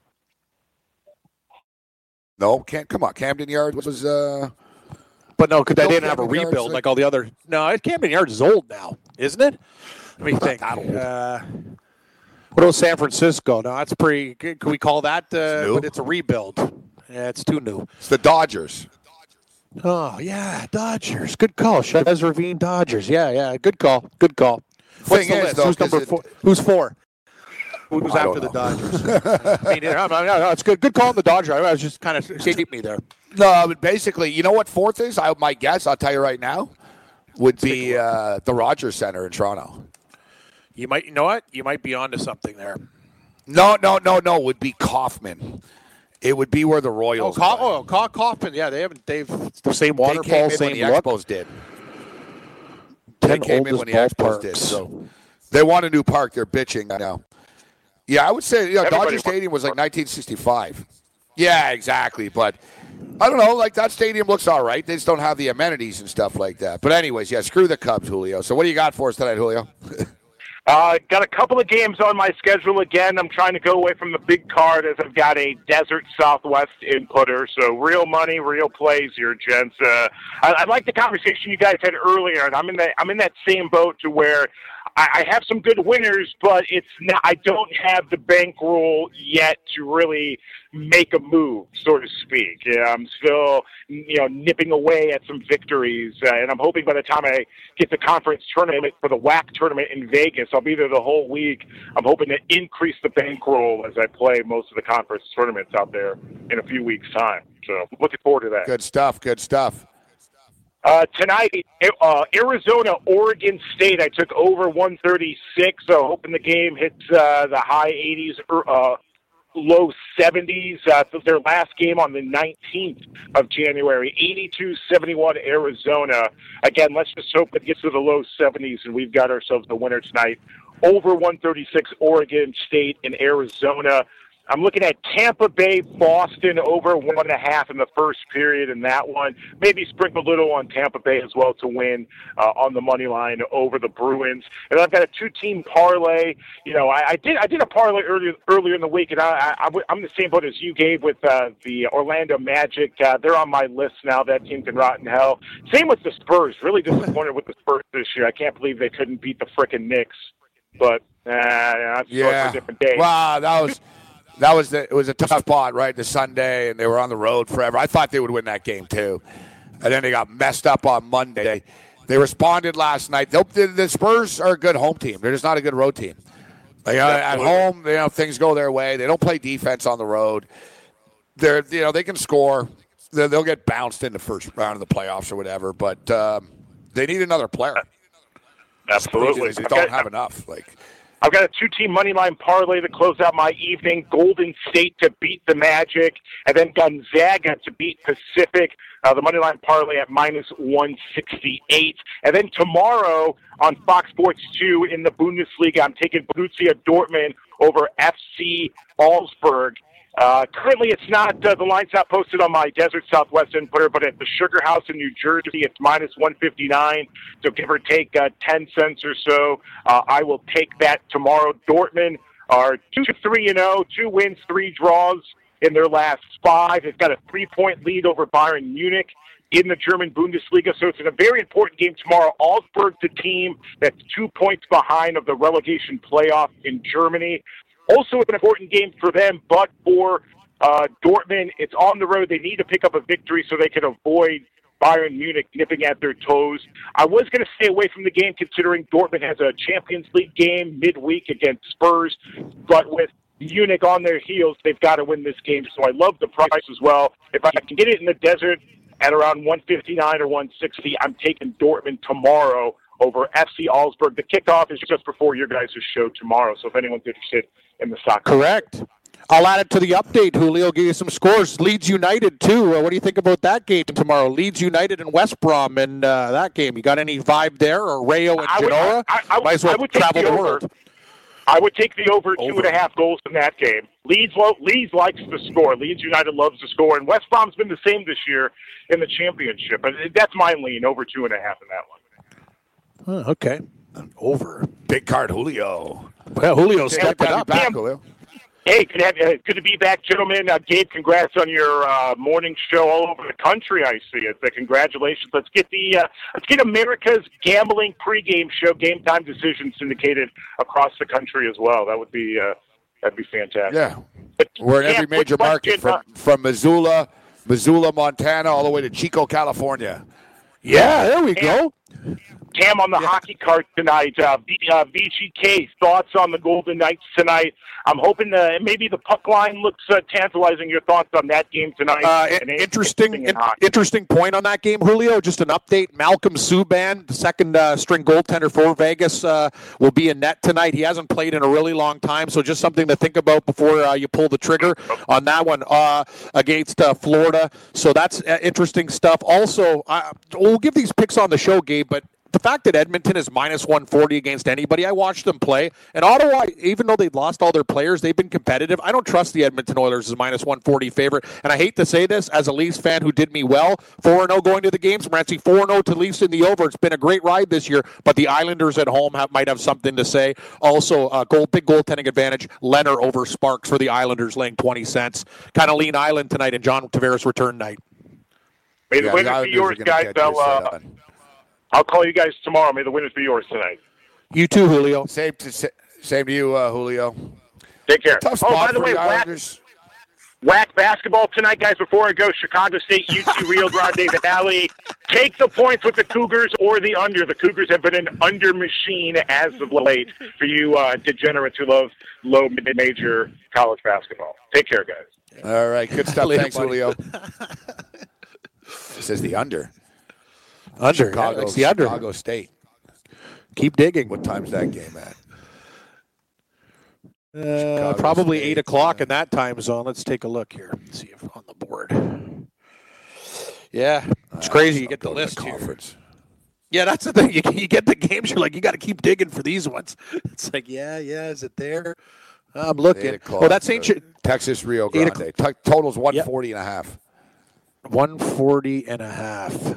No, can't. Come on, Camden Yards was. Uh, But no, because they No, didn't have a Camden Yards, rebuild like- like all the other. No, Camden Yards is old now, isn't it? Let me think. that old. Uh, what about San Francisco? No, that's pretty. Can we call that? Uh, new. but it's a rebuild. Yeah, it's too new. it's the Dodgers. Oh yeah, Dodgers. Good call, Chavez Ravine Dodgers. Yeah, yeah, good call. Good call. What's Thing the is, list? though, Who's 'cause number it- four? Who's four? Who's I after don't the know. Dodgers? I mean, no, no, no, it's good. Good call on the Dodgers. I was just kind of escaped me there. No, but basically, you know what fourth is? I my guess, I'll tell you right now, would be uh, the Rogers Center in Toronto. You might, you know what? You might be onto something there. No, no, no, no. It would be Kauffman. It would be where the Oh, Royals. Ka- play. oh, Ka- Kaufman. Yeah, they haven't. They've it's the same They came waterfall, in when same the look. Expos did. They Ten came in oldest when the Expos did. ballparks. So they want a new park. They're bitching now. Yeah, I would say you know, Everybody Dodger wants- Stadium was like nineteen sixty-five. Yeah, exactly. But I don't know. Like that stadium looks all right. They just don't have the amenities and stuff like that. But anyways, yeah, screw the Cubs, Julio. So what do you got for us tonight, Julio? Uh, got a couple of games on my schedule again. I'm trying to go away from the big card as I've got a Desert Southwest inputter. So real money, real plays here, gents. Uh, I, I like the conversation you guys had earlier, and I'm in that I'm in that same boat to where I, I have some good winners, but it's not, I don't have the bankroll yet to really make a move, so to speak. Yeah, I'm still, you know, nipping away at some victories, uh, and I'm hoping by the time I get the conference tournament for the W A C tournament in Vegas, I'll be there the whole week. I'm hoping to increase the bankroll as I play most of the conference tournaments out there in a few weeks' time. So looking forward to that. Good stuff. Good stuff. Uh, tonight, uh, Arizona, Oregon State. I took over one thirty-six, so hoping the game hits uh, the high eighties, uh, low seventies. Uh, their last game on the nineteenth of January, eighty-two seventy-one Arizona. Again, let's just hope it gets to the low seventies, and we've got ourselves the winner tonight. Over one thirty-six, Oregon State and Arizona. I'm looking at Tampa Bay, Boston over one and a half in the first period in that one. Maybe sprinkle a little on Tampa Bay as well to win uh, on the money line over the Bruins. And I've got a two-team parlay. You know, I, I did I did a parlay earlier earlier in the week, and I, I, I'm the same boat as you, Gabe, with uh, the Orlando Magic. Uh, they're on my list now. That team can rot in hell. Same with the Spurs. Really disappointed with the Spurs this year. I can't believe they couldn't beat the frickin' Knicks. But uh, that's a story for a different day. Wow, that was. That was the, it was a tough spot, right? The Sunday, and they were on the road forever. I thought they would win that game too, and then they got messed up on Monday. They responded last night. They'll, the, the Spurs are a good home team. They're just not a good road team. Like, uh, at home, you know, things go their way. They don't play defense on the road. They're, you know, they can score. They're, they'll get bounced in the first round of the playoffs or whatever. But um, they need another player. Absolutely, They, they don't have enough. Like. I've got a two-team money line parlay to close out my evening. Golden State to beat the Magic, and then Gonzaga to beat Pacific. Uh, the money line parlay at minus one sixty-eight. And then tomorrow on Fox Sports two in the Bundesliga, I'm taking Borussia Dortmund over F C Augsburg. Uh, currently, it's not, uh, the line's not posted on my Desert Southwest inputter, but at the Sugar House in New Jersey, it's minus one fifty-nine, so give or take uh, ten cents or so. Uh, I will take that tomorrow. Dortmund are two three and oh, two wins, three draws in their last five. They've got a three-point lead over Bayern Munich in the German Bundesliga, so it's a very important game tomorrow. Augsburg's the team that's two points behind of the relegation playoff in Germany. Also an important game for them, but for uh, Dortmund, it's on the road. They need to pick up a victory so they can avoid Bayern Munich nipping at their toes. I was going to stay away from the game considering Dortmund has a Champions League game midweek against Spurs, but with Munich on their heels, they've got to win this game. So I love the price as well. If I can get it in the desert at around one fifty-nine or one sixty, I'm taking Dortmund tomorrow over F C Augsburg. The kickoff is just before your guys' show tomorrow, so if anyone's interested in the soccer. Correct. I'll add it to the update, Julio. Give you some scores. Leeds United, too. Uh, what do you think about that game tomorrow? Leeds United and West Brom and uh, that game. You got any vibe there? Or Rayo and Genoa? I, I, I, Might as well I would travel take the, the over. world. I would take the over, over two and a half goals in that game. Leeds, Leeds likes to score. Leeds United loves to score. And West Brom's been the same this year in the championship. And that's my lean, over two and a half in that one. Oh, okay. Over. Big card, Julio. Well, Julio stepped it up. Back, Julio. Hey, good, have, uh, good to be back, gentlemen. Uh, Gabe, congrats on your uh, morning show all over the country. I see it. Uh, congratulations. Let's get the uh, let's get America's gambling pregame show, Game Time Decisions, syndicated across the country as well. That would be uh, that'd be fantastic. Yeah, but, we're in yeah, every major market from from Missoula, Missoula, Montana, all the way to Chico, California. Yeah, there we go. Cam on the yeah. hockey card tonight. Uh, B, uh, B G K, thoughts on the Golden Knights tonight? I'm hoping uh, maybe the puck line looks uh, tantalizing. Your thoughts on that game tonight? Uh, interesting, in, interesting point on that game, Julio. Just an update. Malcolm Subban, the second uh, string goaltender for Vegas, uh, will be in net tonight. He hasn't played in a really long time, so just something to think about before uh, you pull the trigger on that one uh, against uh, Florida. So that's uh, interesting stuff. Also, uh, we'll give these picks on the show, Gabe, but the fact that Edmonton is minus one forty against anybody, I watched them play. And Ottawa, even though they've lost all their players, they've been competitive. I don't trust the Edmonton Oilers as minus one forty favorite. And I hate to say this, as a Leafs fan who did me well, four and oh going to the games. Morency, four and oh to Leafs in the over. It's been a great ride this year, but the Islanders at home have, might have something to say. Also, uh, goal, big goaltending advantage. Leonard over Sparks for the Islanders, laying twenty cents. Kind of lean Island tonight and John Tavares return night. May the yeah, winners be yours, guys. I'll, uh, I'll call you guys tomorrow. May the winners be yours tonight. You too, Julio. Same to same to you, uh, Julio. Take care. Tough spot oh, by the for way, the whack, whack basketball tonight, guys. Before I go, Chicago State, U T Rio Grande Valley. Take the points with the Cougars or the under. The Cougars have been an under machine as of late for you uh, degenerates who love low mid-major college basketball. Take care, guys. All right, good stuff. Thanks, Julio. It says the under. Under. Chicago, yeah, the under. Chicago State. Keep digging. What time's that game at? Uh, probably State, eight o'clock yeah. in that time zone. Let's take a look here. Let's see if on the board. Yeah, it's uh, crazy. You get the list the conference. Here. Yeah, that's the thing. You, you get the games. You're like, you got to keep digging for these ones. It's like, yeah, yeah. Is it there? I'm looking. Oh, that's ancient. Texas Rio Grande. T- totals one forty yep. and a half. one forty and a half.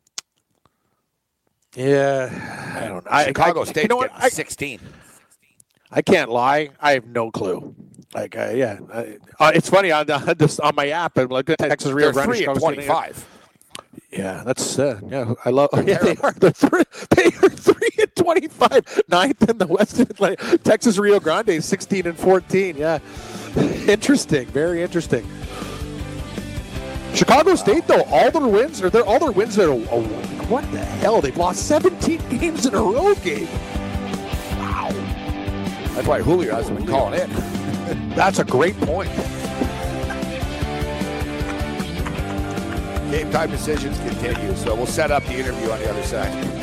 Yeah, I don't know. Chicago I, State you know what? I, sixteen. I can't lie. I have no clue. Like, uh, yeah, I, uh, it's funny on uh, this on my app. I'm like Texas Rio Grande. They're three and twenty-five. Yeah, that's uh, yeah. I love. Yeah, they are. They're three. They are three and twenty-five. Ninth in the Western Atlantic. Texas Rio Grande is sixteen and fourteen. Yeah, interesting. Very interesting. Chicago State, though, all their wins are there. All their wins are. Oh, what the hell? They've lost seventeen games in a row, Gabe. Wow. That's why Julio hasn't been calling in. That's a great point. Game Time Decisions continue, so we'll set up the interview on the other side.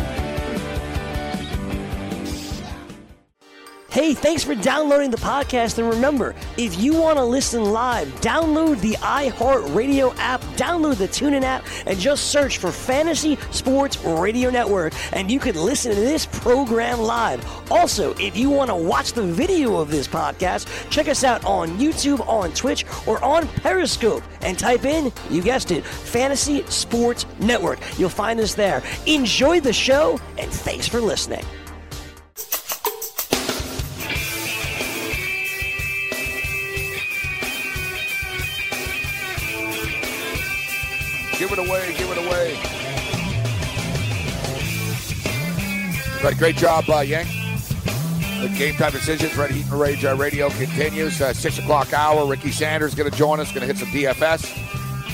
Hey, thanks for downloading the podcast. And remember, if you want to listen live, download the iHeartRadio app, download the TuneIn app, and just search for Fantasy Sports Radio Network, and you can listen to this program live. Also, if you want to watch the video of this podcast, check us out on YouTube, on Twitch, or on Periscope, and type in, you guessed it, Fantasy Sports Network. You'll find us there. Enjoy the show, and thanks for listening. Give it away, give it away. Right, great job, uh, Yank. The Game Time Decisions, Red Heat and Rage uh, Radio continues. Uh, six o'clock hour, Ricky Sanders going to join us, going to hit some D F S.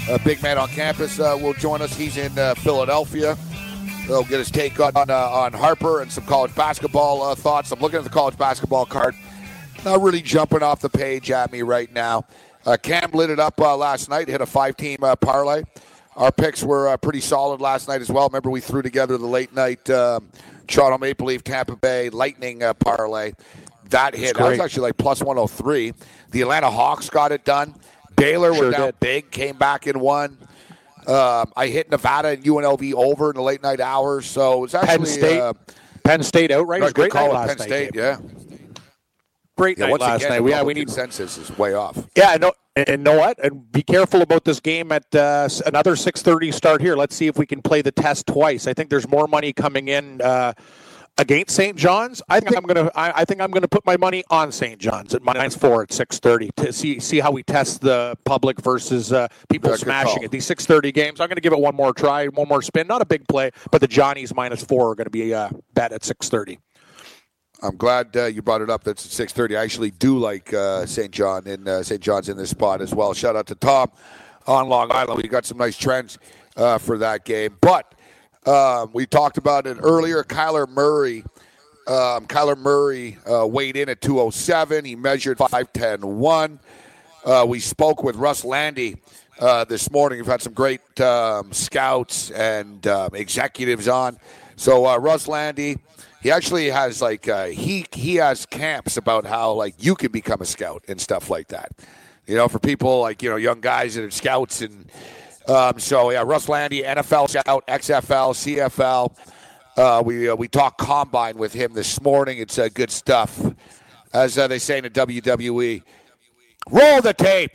uh, big man on campus, uh, will join us. He's in uh, Philadelphia. He'll get his take on uh, on Harper and some college basketball uh, thoughts. I'm looking at the college basketball card. Not really jumping off the page at me right now. Uh, Cam lit it up uh, last night, hit a five-team uh, parlay. Our picks were uh, pretty solid last night as well. Remember, we threw together the late-night um, Toronto Maple Leaf, Tampa Bay Lightning uh, parlay. That hit. That was actually like plus one oh three. The Atlanta Hawks got it done. Baylor sure were down did. big, came back and won. Um, I hit Nevada and U N L V over in the late night hours. So it's actually Penn State. Uh, Penn State outright. It was great night last Penn State, night. yeah. Great yeah, night last again, night. Yeah, we need consensus is way off. Yeah, no, and, and know what? And be careful about this game at uh, another six thirty start here. Let's see if we can play the test twice. I think there's more money coming in uh, against Saint John's. I think I'm gonna. I, I think I'm gonna put my money on Saint John's at minus four at six thirty to see see how we test the public versus uh, people yeah, smashing it. These six thirty games. I'm gonna give it one more try, one more spin. Not a big play, but the Johnnies minus four are gonna be uh, bet at six thirty. I'm glad uh, you brought it up. That's at six thirty. I actually do like uh, Saint John and uh, Saint John's in this spot as well. Shout out to Tom on Long Island. We got some nice trends uh, for that game. But um, we talked about it earlier. Kyler Murray. Um, Kyler Murray uh, weighed in at two oh seven. He measured five ten one. Uh, we spoke with Russ Landy uh, this morning. We've had some great um, scouts and um, executives on. So uh, Russ Landy, he actually has like uh, he he has camps about how like you can become a scout and stuff like that. You know, for people like you know young guys that are scouts and um, so yeah, Russ Landy, N F L scout, X F L, C F L. Uh, we uh, we talked combine with him this morning. It's uh, good stuff, as uh, they say in the W W E. Roll the tape.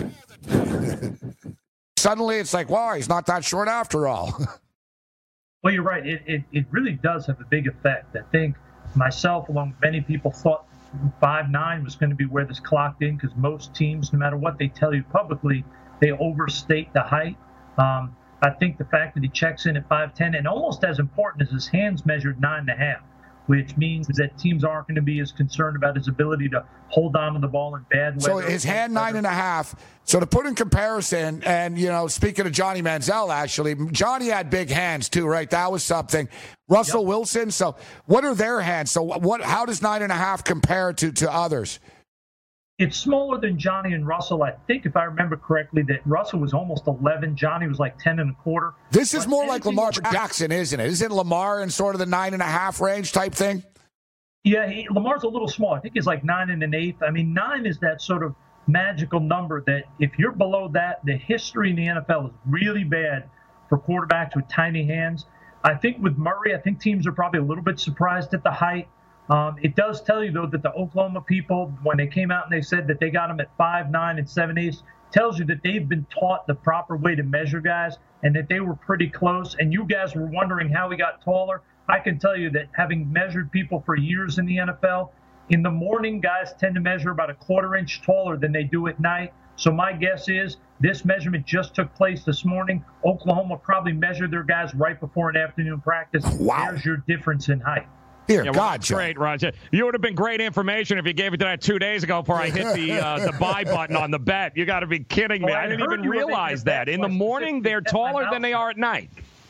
Suddenly, it's like, wow, he's not that short after all. Well, you're right. It, it it really does have a big effect. I think myself, along with many people, thought five nine was going to be where this clocked in because most teams, no matter what they tell you publicly, they overstate the height. Um, I think the fact that he checks in at five ten, and almost as important as his hands measured nine and a half, which means that teams aren't going to be as concerned about his ability to hold on to the ball in bad weather. So his hand nine and a half. So to put in comparison, and, you know, speaking of Johnny Manziel, actually, Johnny had big hands too, right? That was something. Russell yep. Wilson. So what are their hands? So what? How does nine and a half compare to, to others? It's smaller than Johnny and Russell. I think, if I remember correctly, that Russell was almost eleven. Johnny was like ten and a quarter. This is more like Lamar Jackson, isn't it? Isn't Lamar in sort of the nine and a half range type thing? Yeah, he, Lamar's a little small. I think he's like nine and an eighth. I mean, nine is that sort of magical number that if you're below that, the history in the N F L is really bad for quarterbacks with tiny hands. I think with Murray, I think teams are probably a little bit surprised at the height. Um, it does tell you, though, that the Oklahoma people, when they came out and they said that they got him at five nine and seven eighths, tells you that they've been taught the proper way to measure guys and that they were pretty close. And you guys were wondering how he got taller. I can tell you that having measured people for years in the N F L, in the morning, guys tend to measure about a quarter inch taller than they do at night. So my guess is this measurement just took place this morning. Oklahoma probably measured their guys right before an afternoon practice. Wow. There's your difference in height. Dear yeah, God, well, great, Roger. You would have been great information if you gave it to that two days ago before I hit the uh, the buy button on the bet. You got to be kidding me. Well, I didn't I even realize that. In the morning, they're taller than they are at night.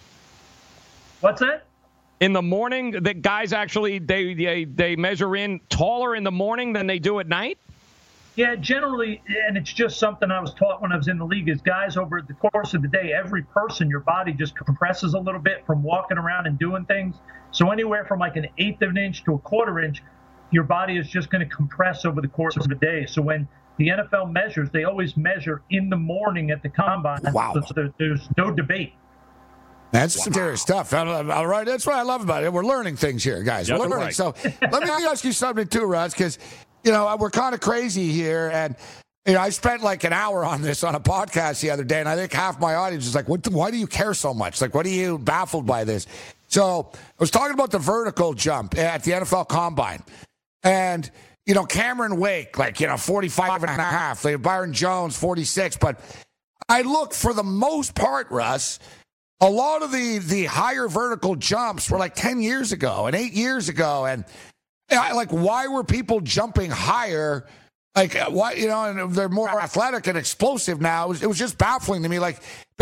What's that? In the morning, the guys actually, they, they, they measure in taller in the morning than they do at night? Yeah, generally, and it's just something I was taught when I was in the league, is guys over the course of the day, every person, your body just compresses a little bit from walking around and doing things. So anywhere from like an eighth of an inch to a quarter inch, your body is just going to compress over the course of the day. So when the N F L measures, they always measure in the morning at the combine. Wow. So there, there's no debate. That's wow. serious stuff. All right, that's what I love about it. We're learning things here, guys. Yep, We're learning. right. So let me ask you something too, Russ, because, you know, we're kind of crazy here. And, you know, I spent like an hour on this on a podcast the other day, and I think half my audience is like, "What? Why do you care so much? Like, what are you baffled by this?" So I was talking about the vertical jump at the N F L Combine. And, you know, Cameron Wake, like, you know, forty-five and a half. Like Byron Jones, forty-six. But I look, for the most part, Russ, a lot of the, the higher vertical jumps were like ten years ago and eight years ago. And, like, why were people jumping higher? Like, why, you know, and they're more athletic and explosive now. It was, it was just baffling to me. Like,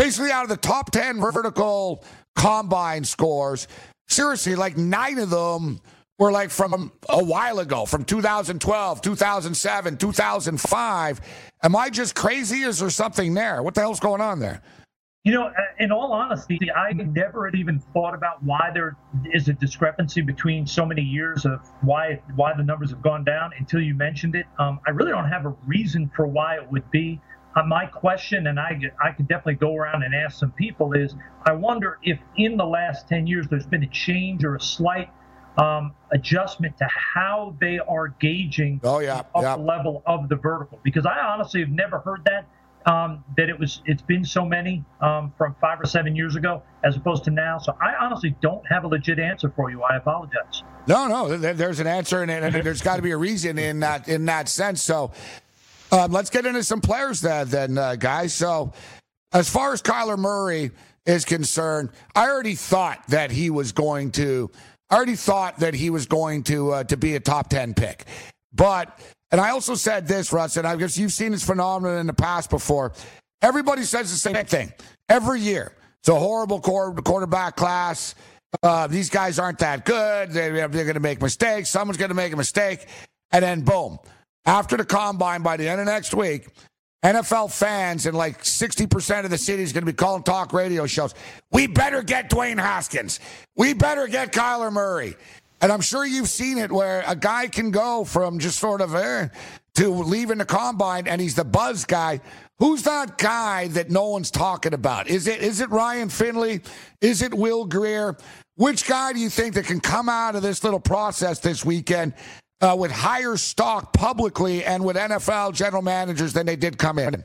basically out of the top ten vertical combine scores, seriously, like nine of them were like from a while ago, from two thousand twelve, two thousand seven, two thousand five. Am I just crazy? Is there something there? What the hell's going on there? You know, in all honesty, I never had even thought about why there is a discrepancy between so many years of why why the numbers have gone down until you mentioned it. Um, I really don't have a reason for why it would be. Uh, my question, and I, I could definitely go around and ask some people, is I wonder if in the last ten years there's been a change or a slight um, adjustment to how they are gauging oh, yeah, the upper yeah. level of the vertical. Because I honestly have never heard that. Um, that it was, it's been so many um, from five or seven years ago as opposed to now. So I honestly don't have a legit answer for you. I apologize. No, no, there's an answer, and, and there's got to be a reason in that in that sense. So um, let's get into some players then, then uh, guys. So as far as Kyler Murray is concerned, I already thought that he was going to. I already thought that he was going to uh, to be a top ten pick, but. And I also said this, Russ, and I guess you've seen this phenomenon in the past before. Everybody says the same thing every year. It's a horrible quarterback class. Uh, these guys aren't that good. They, they're going to make mistakes. Someone's going to make a mistake. And then, boom, after the combine, by the end of next week, N F L fans in like sixty percent of the city is going to be calling talk radio shows. We better get Dwayne Haskins. We better get Kyler Murray. And I'm sure you've seen it where a guy can go from just sort of eh, to leaving the combine, and he's the buzz guy. Who's that guy that no one's talking about? Is it is it Ryan Finley? Is it Will Grier? Which guy do you think that can come out of this little process this weekend uh, with higher stock publicly and with N F L general managers than they did come in?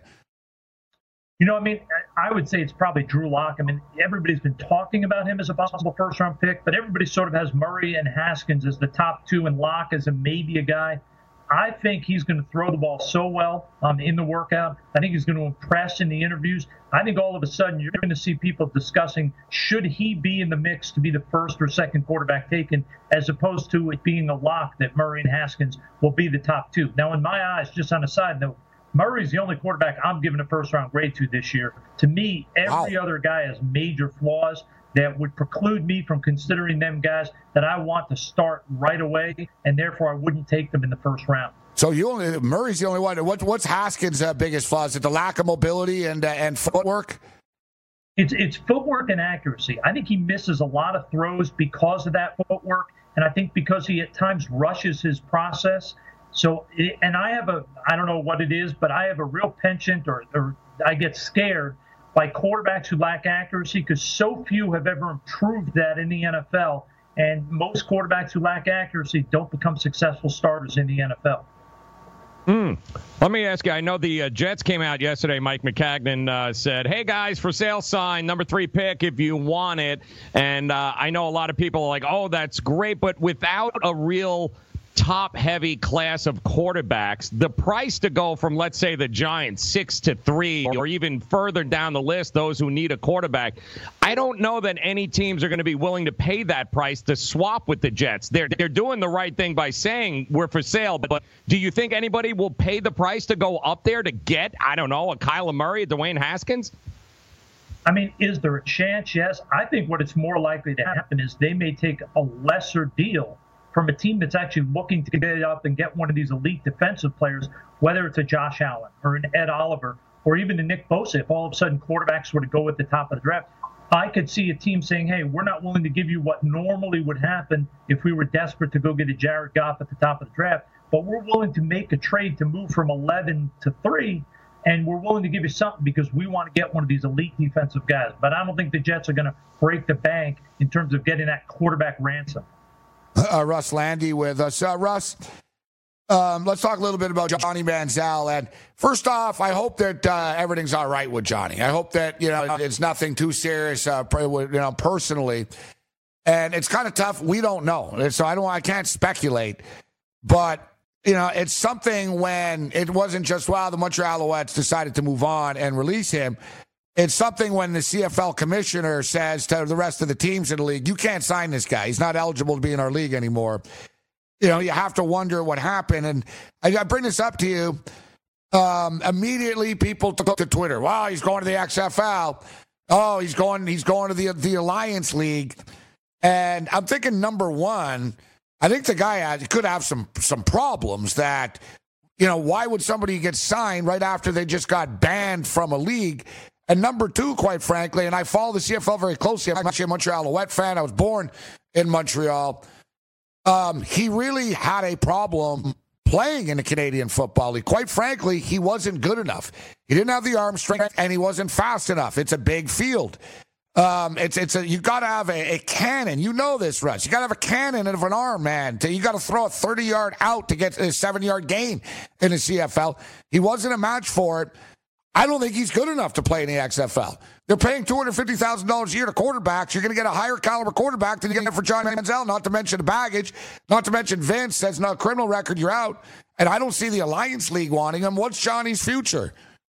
You know, I mean, I would say it's probably Drew Lock. I mean, everybody's been talking about him as a possible first-round pick, but everybody sort of has Murray and Haskins as the top two and Lock as a maybe a guy. I think he's going to throw the ball so well um, in the workout. I think he's going to impress in the interviews. I think all of a sudden you're going to see people discussing should he be in the mix to be the first or second quarterback taken, as opposed to it being a lock that Murray and Haskins will be the top two. Now, in my eyes, just on a side note, Murray's the only quarterback I'm giving a first-round grade to this year. To me, every wow. other guy has major flaws that would preclude me from considering them guys that I want to start right away, and therefore I wouldn't take them in the first round. So you only Murray's the only one. What, what's Haskins' uh, biggest flaws? Is it the lack of mobility and uh, and footwork? It's it's footwork and accuracy. I think he misses a lot of throws because of that footwork, and I think because he at times rushes his process. So, and I have a, I don't know what it is, but I have a real penchant or, or I get scared by quarterbacks who lack accuracy because so few have ever improved that in the N F L. And most quarterbacks who lack accuracy don't become successful starters in the N F L. Mm. Let me ask you, I know the uh, Jets came out yesterday. Mike McCagnon uh, said, hey, guys, for sale sign, number three pick if you want it. And uh, I know a lot of people are like, oh, that's great. But without a real top-heavy class of quarterbacks, the price to go from, let's say, the Giants, six to three, or even further down the list, those who need a quarterback, I don't know that any teams are going to be willing to pay that price to swap with the Jets. They're they're doing the right thing by saying we're for sale, but do you think anybody will pay the price to go up there to get, I don't know, a Kyler Murray, a Dwayne Haskins? I mean, is there a chance? Yes. I think what it's more likely to happen is they may take a lesser deal from a team that's actually looking to get up and get one of these elite defensive players, whether it's a Josh Allen or an Ed Oliver or even a Nick Bosa. If all of a sudden quarterbacks were to go at the top of the draft, I could see a team saying, hey, we're not willing to give you what normally would happen if we were desperate to go get a Jared Goff at the top of the draft, but we're willing to make a trade to move from eleven to three, and we're willing to give you something because we want to get one of these elite defensive guys. But I don't think the Jets are going to break the bank in terms of getting that quarterback ransom. Uh, Russ Landy with us. Uh, Russ, um, let's talk a little bit about Johnny Manziel. And first off, I hope that uh, everything's all right with Johnny. I hope that, you know, it's nothing too serious, uh, you know, personally. And it's kind of tough. We don't know. So I don't, I can't speculate. But, you know, it's something when it wasn't just, wow, the Montreal Alouettes decided to move on and release him. It's something when the C F L commissioner says to the rest of the teams in the league, you can't sign this guy. He's not eligible to be in our league anymore. You know, you have to wonder what happened. And I, I bring this up to you. Um, immediately, people took to Twitter. Wow, he's going to the X F L. Oh, he's going. He's going to the the Alliance League, and I'm thinking number one. I think the guy has, could have some some problems. That you know, why would somebody get signed right after they just got banned from a league? And number two, quite frankly, and I follow the C F L very closely. I'm actually a Montreal Alouette fan. I was born in Montreal. Um, he really had a problem playing in the Canadian Football League. Quite frankly, he wasn't good enough. He didn't have the arm strength, and he wasn't fast enough. It's a big field. Um, it's it's a you got to have a, a cannon. You know this, Russ. You got to have a cannon of an arm, man. You got to throw a thirty-yard out to get a seven-yard gain in the C F L. He wasn't a match for it. I don't think he's good enough to play in the X F L. They're paying two hundred fifty thousand dollars a year to quarterbacks. You're going to get a higher caliber quarterback than you get for John Manziel, not to mention the baggage, not to mention Vince says no criminal record, you're out. And I don't see the Alliance League wanting him. What's Johnny's future?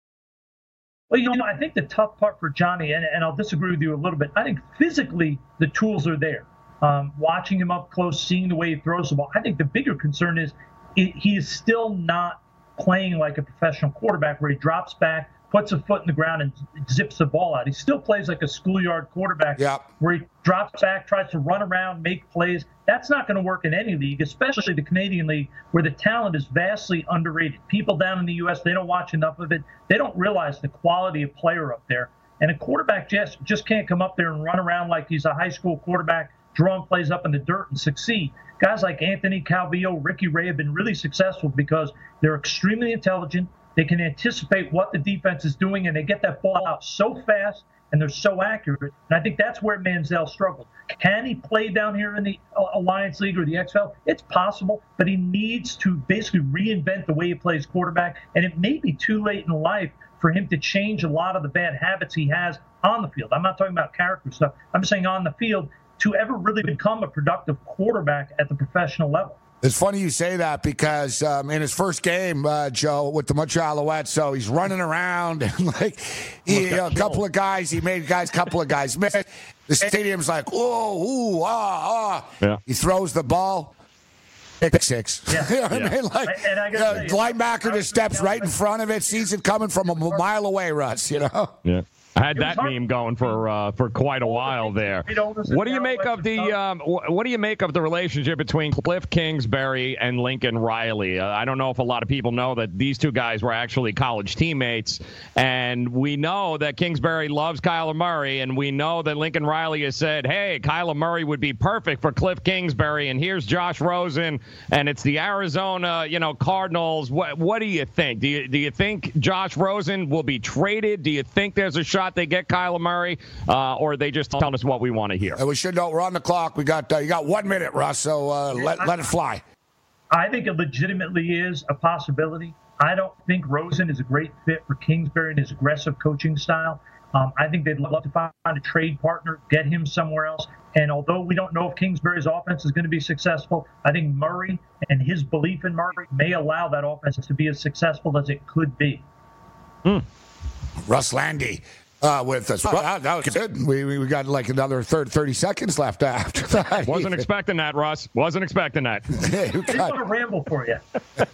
Well, you know, I think the tough part for Johnny, and, and I'll disagree with you a little bit, I think physically the tools are there. Um, watching him up close, seeing the way he throws the ball, I think the bigger concern is it, he is still not playing like a professional quarterback where he drops back, puts a foot in the ground, and zips the ball out. He still plays like a schoolyard quarterback yep. where he drops back, tries to run around, make plays. That's not going to work in any league, especially the Canadian League, where the talent is vastly underrated. People down in the U S, they don't watch enough of it. They don't realize the quality of player up there. And a quarterback just, just can't come up there and run around like he's a high school quarterback, drawing plays up in the dirt and succeed. Guys like Anthony Calvillo, Ricky Ray have been really successful because they're extremely intelligent. They can anticipate what the defense is doing, and they get that ball out so fast, and they're so accurate. And I think that's where Manziel struggled. Can he play down here in the Alliance League or the X F L? It's possible, but he needs to basically reinvent the way he plays quarterback, and it may be too late in life for him to change a lot of the bad habits he has on the field. I'm not talking about character stuff. I'm saying on the field to ever really become a productive quarterback at the professional level. It's funny you say that because um, in his first game, uh, Joe, with the Montreal Alouettes, so he's running around and like he, you know, a couple of guys, he made guys, couple of guys miss. The stadium's like, oh, ooh, ah, ah. Yeah. He throws the ball. Pick six. Yeah. You know what Yeah. I mean? Like, And I gotta uh, tell you, linebacker just steps right in front of it, sees it coming from a mile away, Russ, you know? Yeah. I had that hard. meme going for uh, for quite a while there. What do you make of the um, wh- What do you make of the relationship between Cliff Kingsbury and Lincoln Riley? Uh, I don't know if a lot of people know that these two guys were actually college teammates, and we know that Kingsbury loves Kyler Murray, and we know that Lincoln Riley has said, "Hey, Kyler Murray would be perfect for Cliff Kingsbury," and here's Josh Rosen, and it's the Arizona, you know, Cardinals. What What do you think? Do you Do you think Josh Rosen will be traded? Do you think there's a shot they get Kyler Murray, uh, or are they just telling us what we want to hear? And we should know we're on the clock. We got uh, you got one minute, Russ. So uh, let let it fly. I think it legitimately is a possibility. I don't think Rosen is a great fit for Kingsbury and his aggressive coaching style. Um, I think they'd love to find a trade partner, get him somewhere else. And although we don't know if Kingsbury's offense is going to be successful, I think Murray and his belief in Murray may allow that offense to be as successful as it could be. Mm. Russ Landy. Uh, with us. Well, that, that was good. We, we we got like another third, thirty seconds left after that. Wasn't expecting that, Russ. Wasn't expecting that. Yeah, you I got- want to ramble for you.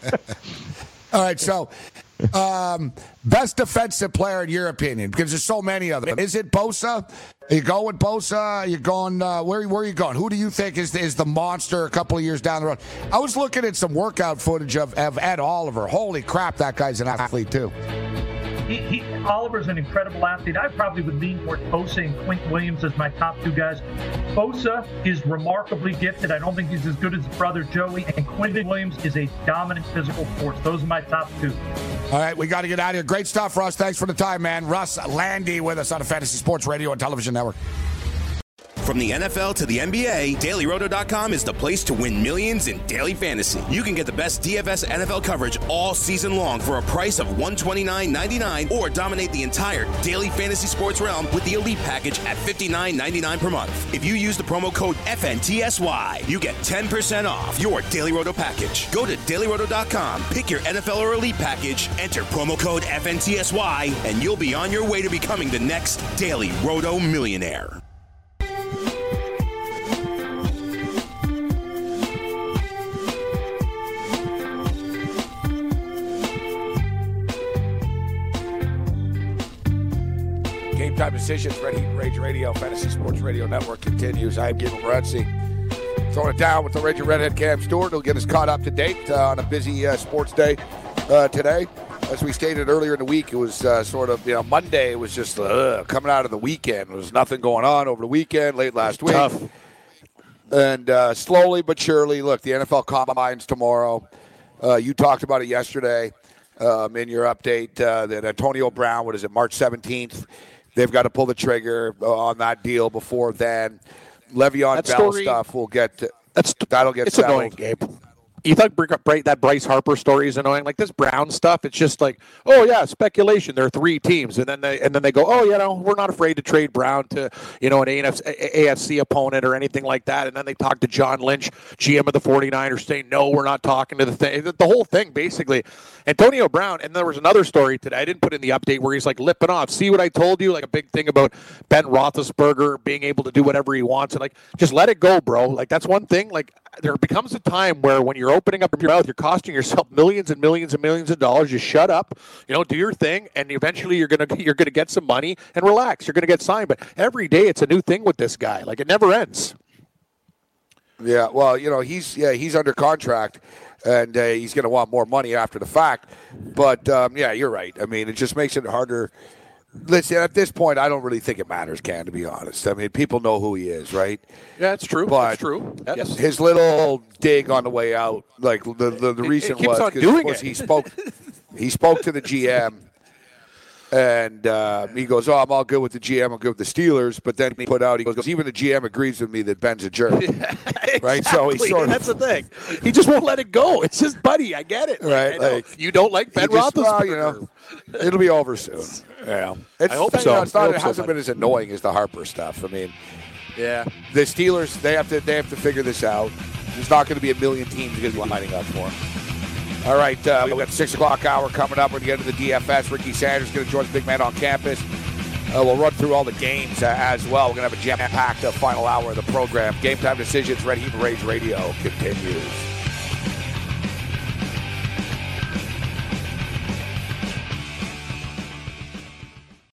All right, so um, best defensive player in your opinion, because there's so many of them. Is it Bosa? Are you going with Bosa? Are you going, uh, where, where are you going? Who do you think is, is the monster a couple of years down the road? I was looking at some workout footage of, of Ed Oliver. Holy crap, that guy's an athlete too. He, he, Oliver's an incredible athlete. I probably would lean toward Bosa and Quint Williams as my top two guys. Bosa is remarkably gifted. I don't think he's as good as his brother Joey. And Quinton Williams is a dominant physical force. Those are my top two. All right, we got to get out of here. Great stuff, Russ. Thanks for the time, man. Russ Landy with us on the Fantasy Sports Radio and Television Network. From the N F L to the N B A, Daily Roto dot com is the place to win millions in daily fantasy. You can get the best D F S N F L coverage all season long for a price of one hundred twenty-nine ninety-nine, or dominate the entire daily fantasy sports realm with the Elite package at fifty-nine ninety-nine per month. If you use the promo code F N T S Y, you get ten percent off your Daily Roto package. Go to Daily Roto dot com, pick your N F L or Elite package, enter promo code F N T S Y, and you'll be on your way to becoming the next Daily Roto millionaire. Time Decisions, Red Heat and Rage Radio, Fantasy Sports Radio Network continues. I am Gabriel Morency. Throwing it down with the Ranger Redhead Cam Stewart. He'll get us caught up to date uh, on a busy uh, sports day uh, today. As we stated earlier in the week, it was uh, sort of, you know, Monday was just uh, coming out of the weekend. There was nothing going on over the weekend, late last week. Tough. And uh, slowly but surely, look, the N F L Combine's tomorrow. Uh, you talked about it yesterday um, in your update uh, that Antonio Brown, what is it, March seventeenth? They've got to pull the trigger on that deal before then. Le'Veon That Bell story- stuff will get That's that'll get it's settled. annoying, Gabe. You thought bring up Bra- that Bryce Harper story is annoying? Like this Brown stuff, it's just like, oh yeah, speculation. There are three teams, and then they and then they go, oh, you know, we're not afraid to trade Brown to, you know, an A F C opponent or anything like that. And then they talk to John Lynch, G M of the 49ers, saying, no, we're not talking to the thing. The whole thing, basically. Antonio Brown, and there was another story today, I didn't put in the update, where he's like lipping off. See what I told you? Like a big thing about Ben Roethlisberger being able to do whatever he wants. And like, just let it go, bro. Like, that's one thing. Like, there becomes a time where when you're opening up your mouth, you're costing yourself millions and millions and millions of dollars. Just shut up, you know, do your thing, and eventually you're gonna you're gonna get some money and relax. You're gonna get signed. But every day it's a new thing with this guy. Like, it never ends. Yeah, well, you know, he's yeah he's under contract, and uh, he's going to want more money after the fact. But um, yeah, you're right. I mean, it just makes it harder. Listen, at this point, I don't really think it matters, Ken, to be honest. I mean, people know who he is, right? Yeah, it's true. But That's true. Yes. His little dig on the way out, like the the, the It- reason it keeps was on 'cause, doing of course, it. he spoke he spoke to the G M. And uh, he goes, oh, I'm all good with the G M. I'm good with the Steelers. But then he put out, he goes, even the G M agrees with me that Ben's a jerk. Yeah, right? So he's exactly. sort of, That's the thing. He just won't let it go. It's his buddy. I get it. Right, I know. like, you don't like Ben he just- Roethlisberger. well, you know, it'll be over soon. Yeah. It's, I hope you so. know, it's not, I it hope so, hasn't bud. been as annoying as the Harper stuff. I mean, Yeah. the Steelers, they have to they have to figure this out. There's not going to be a million teams going to be lining up for him. All right, uh, we've got the six o'clock hour coming up. We're going to get into the D F S. Ricky Sanders is going to join us, Big Man on Campus. Uh, we'll run through all the games uh, as well. We're going to have a jam-packed uh, final hour of the program. Game Time Decisions, Red Heat and Rage Radio continues.